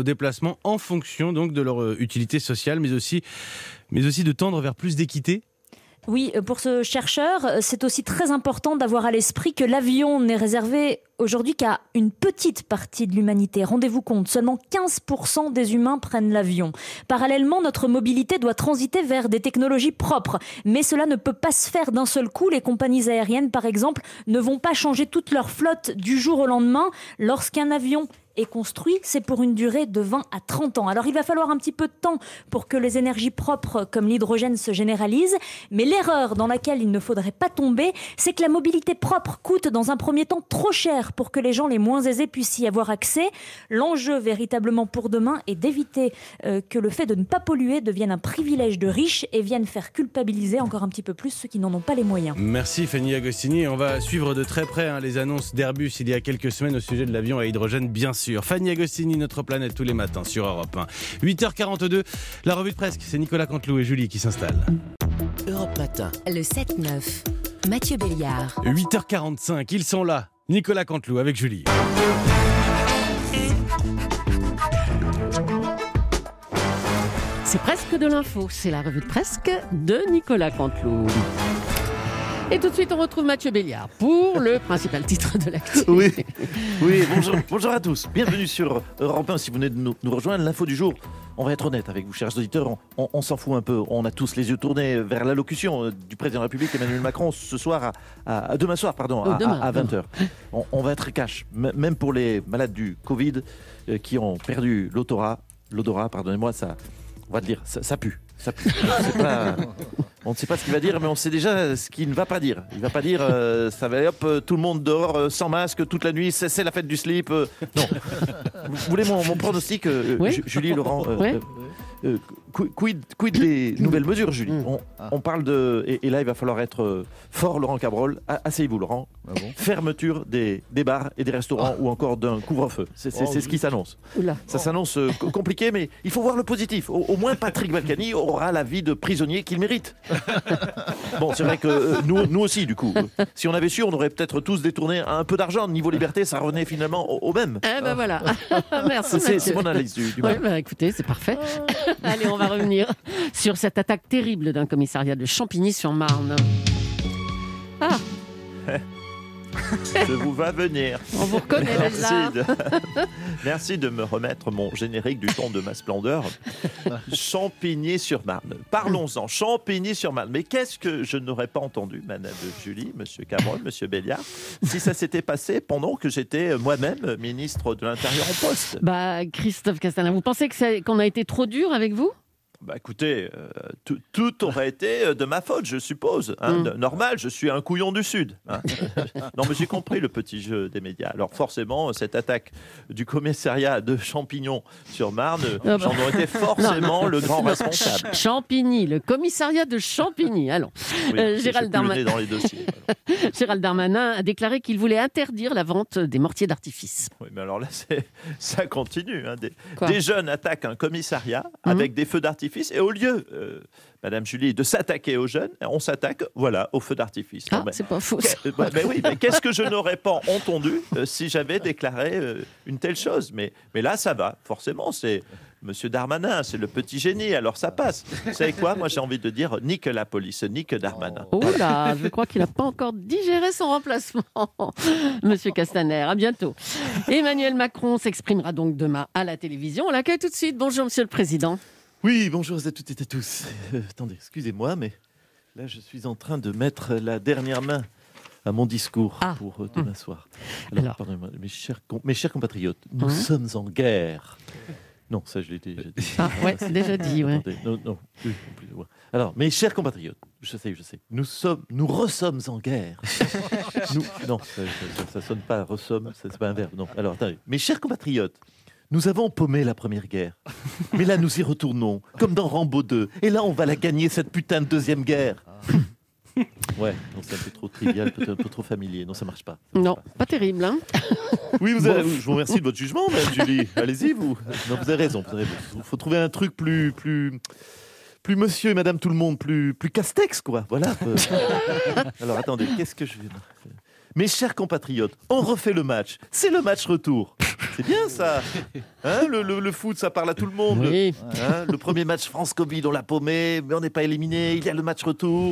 classement en fonction donc de leur euh, utilité sociale, mais aussi, mais aussi de tendre vers plus d'équité. Oui, pour ce chercheur, c'est aussi très important d'avoir à l'esprit que l'avion n'est réservé aujourd'hui qu'à une petite partie de l'humanité. Rendez-vous compte, seulement quinze pour cent des humains prennent l'avion. Parallèlement, notre mobilité doit transiter vers des technologies propres. Mais cela ne peut pas se faire d'un seul coup. Les compagnies aériennes, par exemple, ne vont pas changer toute leur flotte du jour au lendemain. Lorsqu'un avion est construit, c'est pour une durée de vingt à trente ans. Alors il va falloir un petit peu de temps pour que les énergies propres comme l'hydrogène se généralisent, mais l'erreur dans laquelle il ne faudrait pas tomber, c'est que la mobilité propre coûte dans un premier temps trop cher pour que les gens les moins aisés puissent y avoir accès. L'enjeu véritablement pour demain est d'éviter euh, que le fait de ne pas polluer devienne un privilège de riches et vienne faire culpabiliser encore un petit peu plus ceux qui n'en ont pas les moyens. Merci Fanny Agostini. On va suivre de très près hein, les annonces d'Airbus il y a quelques semaines au sujet de l'avion à hydrogène, bien sûr. Fanny Agostini, Notre Planète, tous les matins sur Europe un. huit heures quarante-deux, la revue de presse, c'est Nicolas Canteloup et Julie qui s'installent. Europe Matin, le sept neuf, Mathieu Béliard. huit heures quarante-cinq, ils sont là. Nicolas Canteloup avec Julie. C'est presque de l'info, c'est la revue de presse de Nicolas Canteloup. Et tout de suite, on retrouve Mathieu Béliard pour le principal titre de l'actu. Oui, oui bonjour, bonjour à tous. Bienvenue sur Europe un. Si vous venez de nous, nous rejoindre, l'info du jour, on va être honnête avec vous, chers auditeurs, on, on, on s'en fout un peu. On a tous les yeux tournés vers l'allocution du président de la République, Emmanuel Macron, ce soir, à, à demain soir, pardon, à, demain, à, à vingt heures. On, on va être cash, M- même pour les malades du Covid euh, qui ont perdu l'odorat, l'odorat, pardonnez-moi, ça, on va le dire, ça, ça pue. Ça pue. C'est pas... On ne sait pas ce qu'il va dire, mais on sait déjà ce qu'il ne va pas dire. Il ne va pas dire euh, ça va hop, euh, tout le monde dehors euh, sans masque toute la nuit, c'est, c'est la fête du slip. Euh, non. Vous voulez mon, mon pronostic, euh, oui. J- Julie, Laurent euh, oui. euh, euh, quid, quid des nouvelles mesures, Julie? on, on parle de. Et, et là, il va falloir être euh, fort, Laurent Cabrol. Asseyez-vous, Laurent. Ah bon Fermeture des, des bars et des restaurants ou encore d'un couvre-feu. C'est, c'est, Oh, c'est ce qui s'annonce. Oula. Ça s'annonce euh, compliqué, mais il faut voir le positif. Au, au moins, Patrick Balkany aura la vie de prisonnier qu'il mérite. Bon, c'est vrai que euh, nous, nous aussi, du coup. Euh, si on avait su, on aurait peut-être tous détourné un peu d'argent. Niveau liberté, ça revenait finalement au, au même. Eh ben voilà. Merci. C'est, c'est mon analyse du, du Ouais, mal. bah, écoutez, c'est parfait. Allez, on va revenir sur cette attaque terrible d'un commissariat de Champigny-sur-Marne. Ah, Je vous vois venir. on vous reconnaît Merci déjà. de... Merci de me remettre mon générique du ton de ma splendeur. Champigny-sur-Marne. Parlons-en. Champigny-sur-Marne. Mais qu'est-ce que je n'aurais pas entendu, Madame Julie, Monsieur Cabrol, Monsieur Béliard, si ça s'était passé pendant que j'étais moi-même ministre de l'Intérieur en poste? Bah, Christophe Castaner, vous pensez que c'est- qu'on a été trop dur avec vous? Bah écoutez, euh, tout, tout aurait été de ma faute, je suppose. Hein. Mm. N- Normal, je suis un couillon du Sud. Hein. Non, mais j'ai compris le petit jeu des médias. Alors forcément, cette attaque du commissariat de Champignon-sur-Marne, Ah bah. j'en aurais été forcément Non, non. le grand responsable. Ch- Champigny, le commissariat de Champigny. Allons. Oui, Euh, j'ai- Gérald j'ai plus le nez Darmanin. dans les dossiers. Gérald Darmanin a déclaré qu'il voulait interdire la vente des mortiers d'artifice. Oui, mais alors là, c'est, ça continue. Hein. Des, Quoi des jeunes attaquent un commissariat Mhm. avec des feux d'artifice et au lieu, euh, Madame Julie, de s'attaquer aux jeunes, on s'attaque, voilà, aux feux d'artifice. Ah, Non, mais- c'est pas faux. Que- bah, bah oui, mais qu'est-ce que je n'aurais pas entendu euh, si j'avais déclaré euh, une telle chose, mais, mais là, ça va. Forcément, c'est Monsieur Darmanin, c'est le petit génie, alors ça passe. Vous savez quoi? Moi, j'ai envie de dire nique la police, nique Darmanin. Oh là, je crois qu'il n'a pas encore digéré son remplacement, Monsieur Castaner. À bientôt. Emmanuel Macron s'exprimera donc demain à la télévision. On l'accueille tout de suite. Bonjour, Monsieur le Président. Oui, bonjour à toutes et à tous. Euh, attendez, excusez-moi, mais là, je suis en train de mettre la dernière main à mon discours Ah. pour euh, demain Mmh. soir. Alors, Alors. pardonnez-moi, mes chers, com- mes chers compatriotes, nous Mmh. sommes en guerre. Non, ça, je l'ai déjà dit. Ah, ouais, c'est déjà dit, ouais. Attendez, non, non, plus, plus, ouais. Alors, mes chers compatriotes, je sais, je sais, nous sommes, nous resommes en guerre. Nous- non, ça, ça, ça sonne pas, ressomme, ça, c'est pas un verbe. Non. Alors, attendez, mes chers compatriotes, nous avons paumé la première guerre, mais là nous y retournons, comme dans Rambo deux, et là on va la gagner cette putain de deuxième guerre. Ouais, non, c'est un peu trop trivial, peut-être un peu trop familier. Non, ça marche pas. Non, pas terrible, hein. Oui, vous Bon. avez- je vous remercie de votre jugement, Madame Julie. Allez-y, vous. Non, vous avez raison. Vous avez raison. Il faut trouver un truc plus, plus, plus Monsieur et Madame tout le monde, plus, plus Castex, quoi. Voilà. Euh. Alors attendez, qu'est-ce que je vais. Mes chers compatriotes, on refait le match. C'est le match retour. C'est bien ça. Hein, le, le, le foot, ça parle à tout le monde. Oui. Hein, le premier match France-Covid, on l'a paumé, mais on n'est pas éliminé. Il y a le match retour.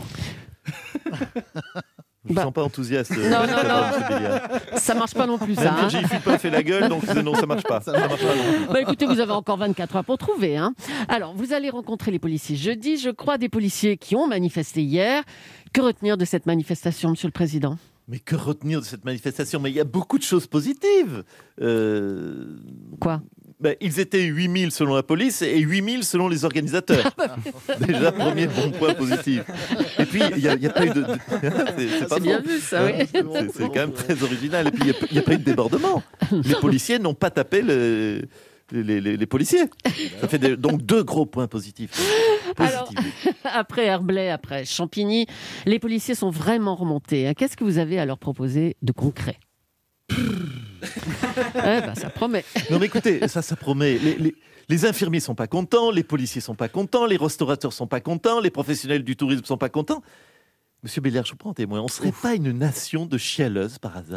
Je ne Bah. sens pas enthousiaste. Non, euh, non, non. Béliard. Ça marche pas non plus, ça. Même hein. Virginie Fulpin fait la gueule, donc non, ça marche pas. Ça marche pas, non. Bah écoutez, vous avez encore vingt-quatre heures pour trouver. Hein. Alors, vous allez rencontrer les policiers jeudi, je crois, des policiers qui ont manifesté hier. Que retenir de cette manifestation, Monsieur le Président ? Mais que retenir de cette manifestation ? Mais il y a beaucoup de choses positives. Euh... Quoi ? Ben, ils étaient huit mille selon la police et huit mille selon les organisateurs. Déjà, premier bon point positif. Et puis, il n'y a, a pas eu de... de... C'est, c'est, pas C'est bien bon. vu, ça, oui. C'est, c'est quand même très original. Et puis, il n'y a, a pas eu de débordement. Les policiers n'ont pas tapé le... Les, les, les policiers. Ça fait des, donc deux gros points positifs. Alors, après Herblay, après Champigny, les policiers sont vraiment remontés. hein. Qu'est-ce que vous avez à leur proposer de concret ? Eh ben, ça promet. Non mais écoutez, ça, ça promet. Les, les, les infirmiers sont pas contents, les policiers sont pas contents, les restaurateurs sont pas contents, les professionnels du tourisme sont pas contents. Monsieur Béliard, je vous prends en témoin, on serait pas une nation de chialeuses par hasard.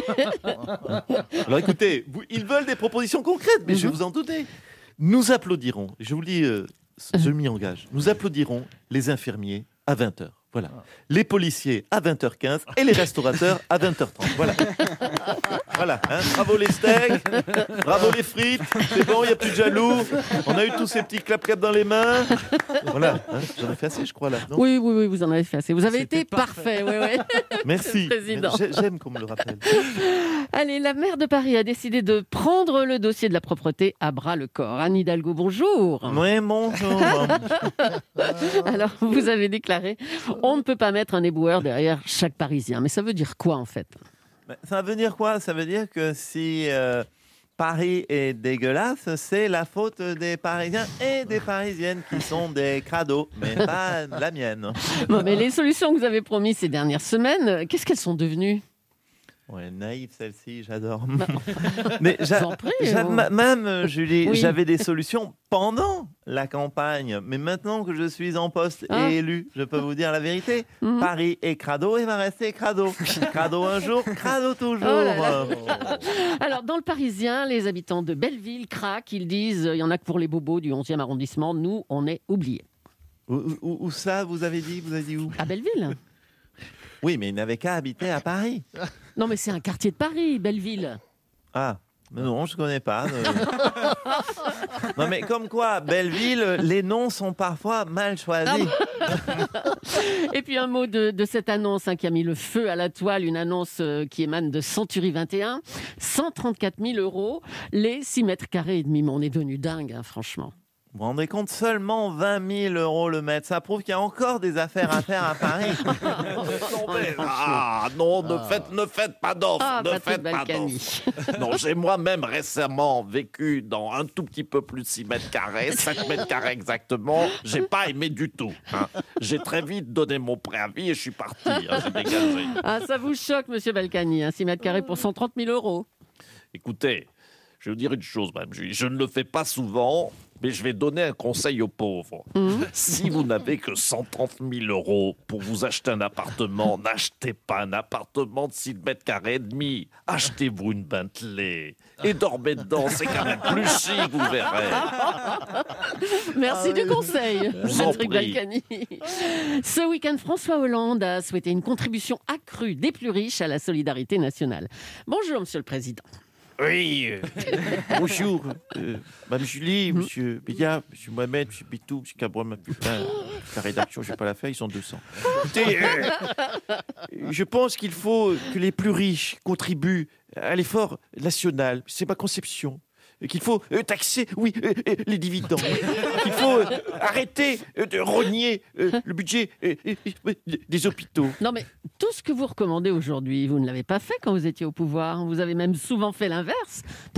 Alors écoutez, vous, ils veulent des propositions concrètes, mais je vais vous en donner. Nous applaudirons, je vous le dis, euh, je m'y engage, nous applaudirons les infirmiers à vingt heures. Voilà. Les policiers à vingt heures quinze et les restaurateurs à vingt heures trente. Voilà. Voilà. Hein. Bravo les steaks, bravo les frites. C'est bon, il n'y a plus de jaloux. On a eu tous ces petits clap-clap dans les mains. Voilà. Hein. J'en ai fait assez, je crois, là. Non Oui, oui, oui, vous en avez fait assez. Vous avez C'était été parfait. Oui, oui. Merci. Président. J'ai- J'aime qu'on me le rappelle. Allez, la maire de Paris a décidé de prendre le dossier de la propreté à bras le corps. Anne Hidalgo, bonjour. Oui, bonjour. Alors, vous avez déclaré, on ne peut pas mettre un éboueur derrière chaque Parisien. Mais ça veut dire quoi, en fait ? Mais ça veut dire quoi ? Ça veut dire que si euh, Paris est dégueulasse, c'est la faute des Parisiens et des Parisiennes qui sont des crados, mais pas la mienne. Bon, mais les solutions que vous avez promises ces dernières semaines, qu'est-ce qu'elles sont devenues ? Ouais, naïve celle-ci, j'adore. Mais j'a- J'en prie, j'a- oh. ma- même, euh, Julie, Oui. j'avais des solutions pendant la campagne. Mais maintenant que je suis en poste Ah. et élu, je peux vous dire la vérité. Mhm. Paris est crado et va rester crado. Crado un jour, crado toujours. Oh là là. Alors, dans le Parisien, les habitants de Belleville craquent. Ils disent, il y en a que pour les bobos du onzième arrondissement. Nous, on est oubliés. Où, où- où ça, vous avez dit Vous avez dit où À Belleville ? Oui, mais il n'avait qu'à habiter à Paris. Non, mais c'est un quartier de Paris, Belleville. Ah, non, je ne connais pas. euh. Non, mais comme quoi, Belleville, les noms sont parfois mal choisis. Et puis un mot de, de cette annonce hein, qui a mis le feu à la toile, une annonce euh, qui émane de Century vingt et un, cent trente-quatre mille euros, les six mètres carrés et demi. Mais on est devenu dingue, hein, franchement. Vous vous rendez compte, seulement vingt mille euros le mètre. Ça prouve qu'il y a encore des affaires à faire à Paris. Ah non, ne faites, ne faites pas d'offres, Ah, ne Patrick faites pas Balkany. d'offres. Non, j'ai moi-même récemment vécu dans un tout petit peu plus de six mètres carrés, sept mètres carrés exactement. J'ai pas aimé du tout. hein. J'ai très vite donné mon préavis et je suis parti. hein, j'ai dégagé. Ah, ça vous choque, monsieur Balkany, hein, six mètres carrés pour cent trente mille euros. Écoutez, je vais vous dire une chose, madame Julie. Je ne le fais pas souvent, mais je vais donner un conseil aux pauvres. Si vous n'avez que cent trente mille euros pour vous acheter un appartement, n'achetez pas un appartement de six mètres carrés et demi. Achetez-vous une Bentley et dormez dedans. C'est quand même plus chic, vous verrez. Merci du conseil, Je vous en Patrick prie. Balkany. Ce week-end, François Hollande a souhaité une contribution accrue des plus riches à la solidarité nationale. Bonjour, monsieur le président. Oui, euh, bonjour, euh, Madame Julie, Monsieur Béliard, Monsieur Mohamed, Monsieur Bitou, Monsieur Cabron, putain, la rédaction, je vais pas la faire, ils sont deux cents. Écoutez, euh, je pense qu'il faut que les plus riches contribuent à l'effort national. C'est ma conception. Qu'il faut euh, taxer, oui, euh, euh, les dividendes. Qu'il faut euh, arrêter euh, de rogner euh, le budget euh, euh, euh, des hôpitaux. Non, mais tout ce que vous recommandez aujourd'hui, vous ne l'avez pas fait quand vous étiez au pouvoir. Vous avez même souvent fait l'inverse. Pourquoi ?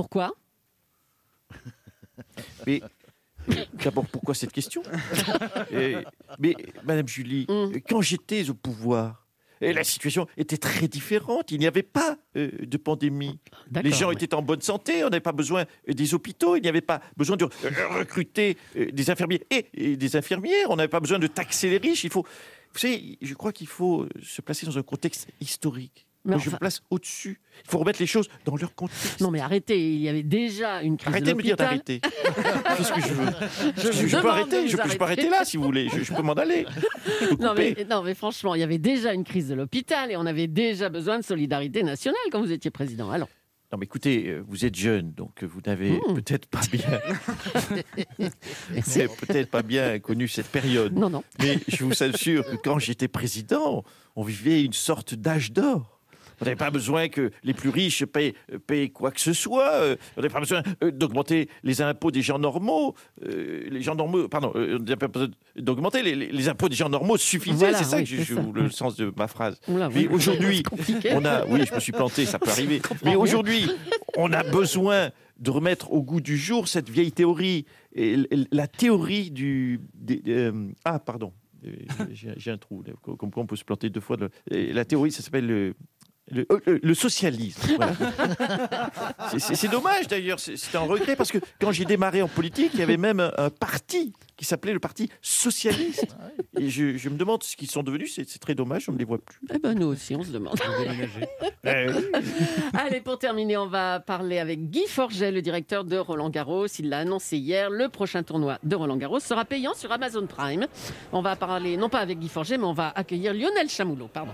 Mais d'abord, pourquoi cette question Euh, Mais Madame Julie, quand j'étais au pouvoir, et la situation était très différente. Il n'y avait pas euh, de pandémie. D'accord, Les gens oui. étaient en bonne santé. On n'avait pas besoin euh, des hôpitaux. Il n'y avait pas besoin de euh, recruter euh, des infirmiers et, et des infirmières. On n'avait pas besoin de taxer les riches. Il faut, vous savez, je crois qu'il faut se placer dans un contexte historique. Mais Moi, je enfin- me place au-dessus. Il faut remettre les choses dans leur contexte. Non mais arrêtez, il y avait déjà une crise Arrêtez de de me dire l'hôpital. d'arrêter. Qu'est-ce que je veux Je Je, vous je peux demande arrêter, de je, vous peux- je peux arrêter. arrêter là si vous voulez. Je, je peux m'en aller. Je peux Non couper. mais, non mais franchement, il y avait déjà une crise de l'hôpital et on avait déjà besoin de solidarité nationale quand vous étiez président. Alors, Non, mais écoutez, euh, vous êtes jeune, donc euh, vous n'avez Mmh. peut-être pas bien, vous n'avez peut-être pas bien connu cette période. Non, non. Mais je vous assure que quand j'étais président, on vivait une sorte d'âge d'or. On n'avait pas besoin que les plus riches payent, payent quoi que ce soit. Euh, On n'avait pas besoin euh, d'augmenter les impôts des gens normaux. Euh, les gens normaux, pardon, euh, on n'avait pas besoin d'augmenter les, les- les impôts des gens normaux suffisaient. Voilà, c'est ça oui, que je, c'est je- ça. le sens de ma phrase. Oula, Mais oui. aujourd'hui, C'est compliqué. on a, oui, je me suis planté, ça peut arriver. Mais aujourd'hui, on a besoin de remettre au goût du jour cette vieille théorie, et l- l- la théorie du, des- euh, ah pardon, Euh, j'ai j'ai un trou, là, comme quoi on peut se planter deux fois. de- et La théorie, ça s'appelle le, le, euh, le- le socialisme. Voilà. C'est- C'est c'est dommage d'ailleurs, c'est c'est un regret parce que quand j'ai démarré en politique, il y avait même un, un parti qui s'appelait le Parti Socialiste. Et je, je me demande ce qu'ils sont devenus, c'est c'est très dommage, on ne les voit plus. eh ben nous aussi, on se demande. Eh oui. Allez, pour terminer, on va parler avec Guy Forget, le directeur de Roland Garros. Il l'a annoncé hier, le prochain tournoi de Roland Garros sera payant sur Amazon Prime. On va parler, non pas avec Guy Forget, mais on va accueillir Lionel Chamoulot. Pardon.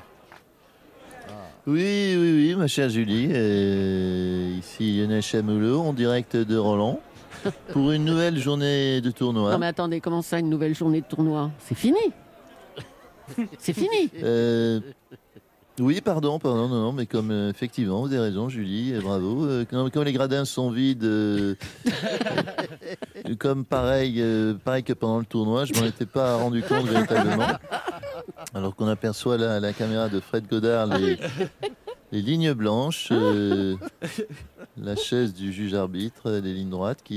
Oui, oui, oui, ma chère Julie. euh, ici Lionel Chamoulot, en direct de Roland, pour une nouvelle journée de tournoi. Non mais attendez, comment ça, une nouvelle journée de tournoi? C'est fini. C'est fini. Euh, oui, pardon, pardon, non, non, mais comme euh, effectivement, vous avez raison, Julie, et bravo. Euh, comme, comme les gradins sont vides, euh, euh, comme pareil, euh, pareil que pendant le tournoi, je m'en étais pas rendu compte véritablement. Alors qu'on aperçoit là, à la caméra de Fred Godard les, les lignes blanches, euh, la chaise du juge arbitre, les lignes droites qui,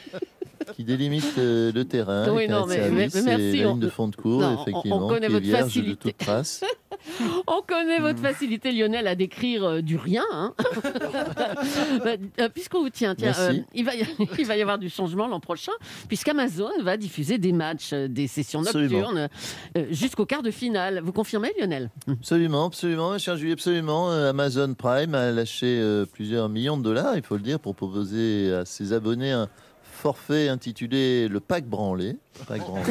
qui délimitent euh, le terrain, Oui, les non, carrés de mais- service mais et merci, la on- ligne de fond de cours, Non, on- on effectivement, connaît qui est votre vierge de facilité. toute trace. On connaît votre facilité, Lionel, à décrire euh, du rien. Hein. Bah, euh, Puisqu'on vous tient, tiens, Merci. euh, il, va y, il va y avoir du changement l'an prochain, puisqu'Amazon va diffuser des matchs, euh, des sessions Absolument. nocturnes, euh, jusqu'au quart de finale. Vous confirmez, Lionel? Absolument, absolument, ma chère Julie, absolument. Euh, Amazon Prime a lâché euh, plusieurs millions de dollars, il faut le dire, pour proposer à ses abonnés un forfait intitulé le pack branlé. Pack branlé,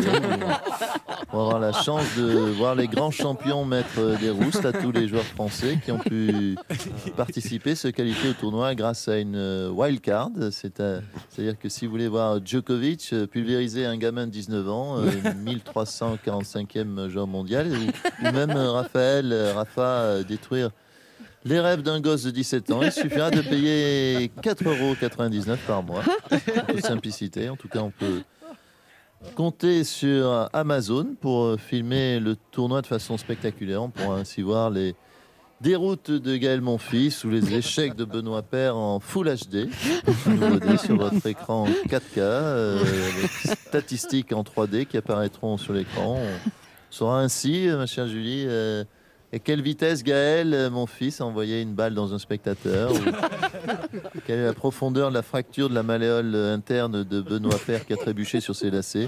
pour avoir la chance de voir les grands champions mettre des roustes à tous les joueurs français qui ont pu participer, se qualifier au tournoi grâce à une euh, wild card. C'est à- C'est-à-dire que si vous voulez voir Djokovic euh, pulvériser un gamin de dix-neuf ans, euh, mille trois cent quarante-cinquième joueur mondial, ou, ou même euh, Raphaël, euh, Rafa euh, détruire les rêves d'un gosse de dix-sept ans, il suffira de payer quatre euros quatre-vingt-dix-neuf par mois. En toute simplicité. En tout cas, on peut compter sur Amazon pour filmer le tournoi de façon spectaculaire. On pourra ainsi voir les déroutes de Gaël Monfils ou les échecs de Benoît Paire en Full H D. Nouveauté sur votre écran en quatre K, euh, les statistiques en trois D qui apparaîtront sur l'écran. On saura ainsi, ma chère Julie, euh, à quelle vitesse Gaël, euh, mon fils, a envoyé une balle dans un spectateur ou quelle est la profondeur de la fracture de la malléole interne de Benoît Paire qui a trébuché sur ses lacets.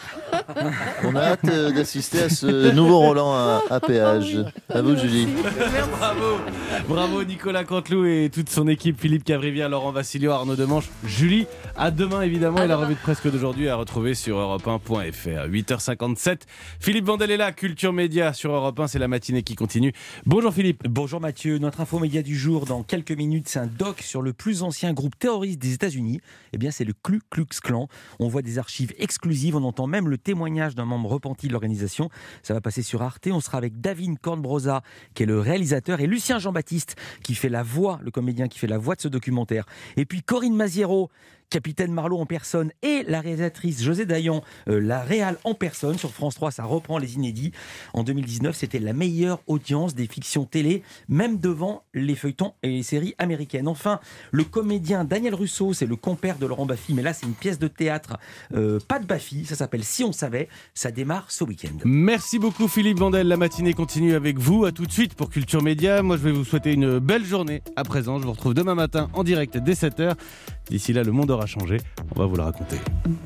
On a hâte euh, d'assister à ce nouveau Roland à, à péage. À vous, Julie. Bravo, bravo Nicolas Canteloup et toute son équipe, Philippe Cavrivière, Laurent Vassilio, Arnaud Demanche, Julie. À demain évidemment, et la revue de presque d'aujourd'hui à retrouver sur europe un point f r. huit heures cinquante-sept. Philippe Vandel est là, Culture Média sur Europe un, c'est la matinée qui continue. Bonjour Philippe. Bonjour Mathieu, notre info média du jour dans quelques minutes, c'est un doc sur le plus ancien groupe terroriste des États-Unis. Eh bien, c'est le Ku Klux Klan. On voit des archives exclusives, on entend même le témoignage d'un membre repenti de l'organisation. Ça va passer sur Arte. On sera avec David Cornbrosa, qui est le réalisateur, et Lucien Jean-Baptiste, qui fait la voix, le comédien qui fait la voix de ce documentaire. Et puis Corinne Maziero, Capitaine Marlowe en personne, et la réalisatrice José Dayan, euh, la réal en personne. Sur France trois, ça reprend les inédits. En deux mille dix-neuf, c'était la meilleure audience des fictions télé, même devant les feuilletons et les séries américaines. Enfin, le comédien Daniel Russo, c'est le compère de Laurent Baffy, mais là, c'est une pièce de théâtre, euh, pas de Baffy, ça s'appelle Si on savait. Ça démarre ce week-end. Merci beaucoup Philippe Vandel, la matinée continue avec vous. À tout de suite pour Culture Média. Moi, je vais vous souhaiter une belle journée. À présent, je vous retrouve demain matin en direct dès sept heures. D'ici là, le monde aura changé. On va vous le raconter.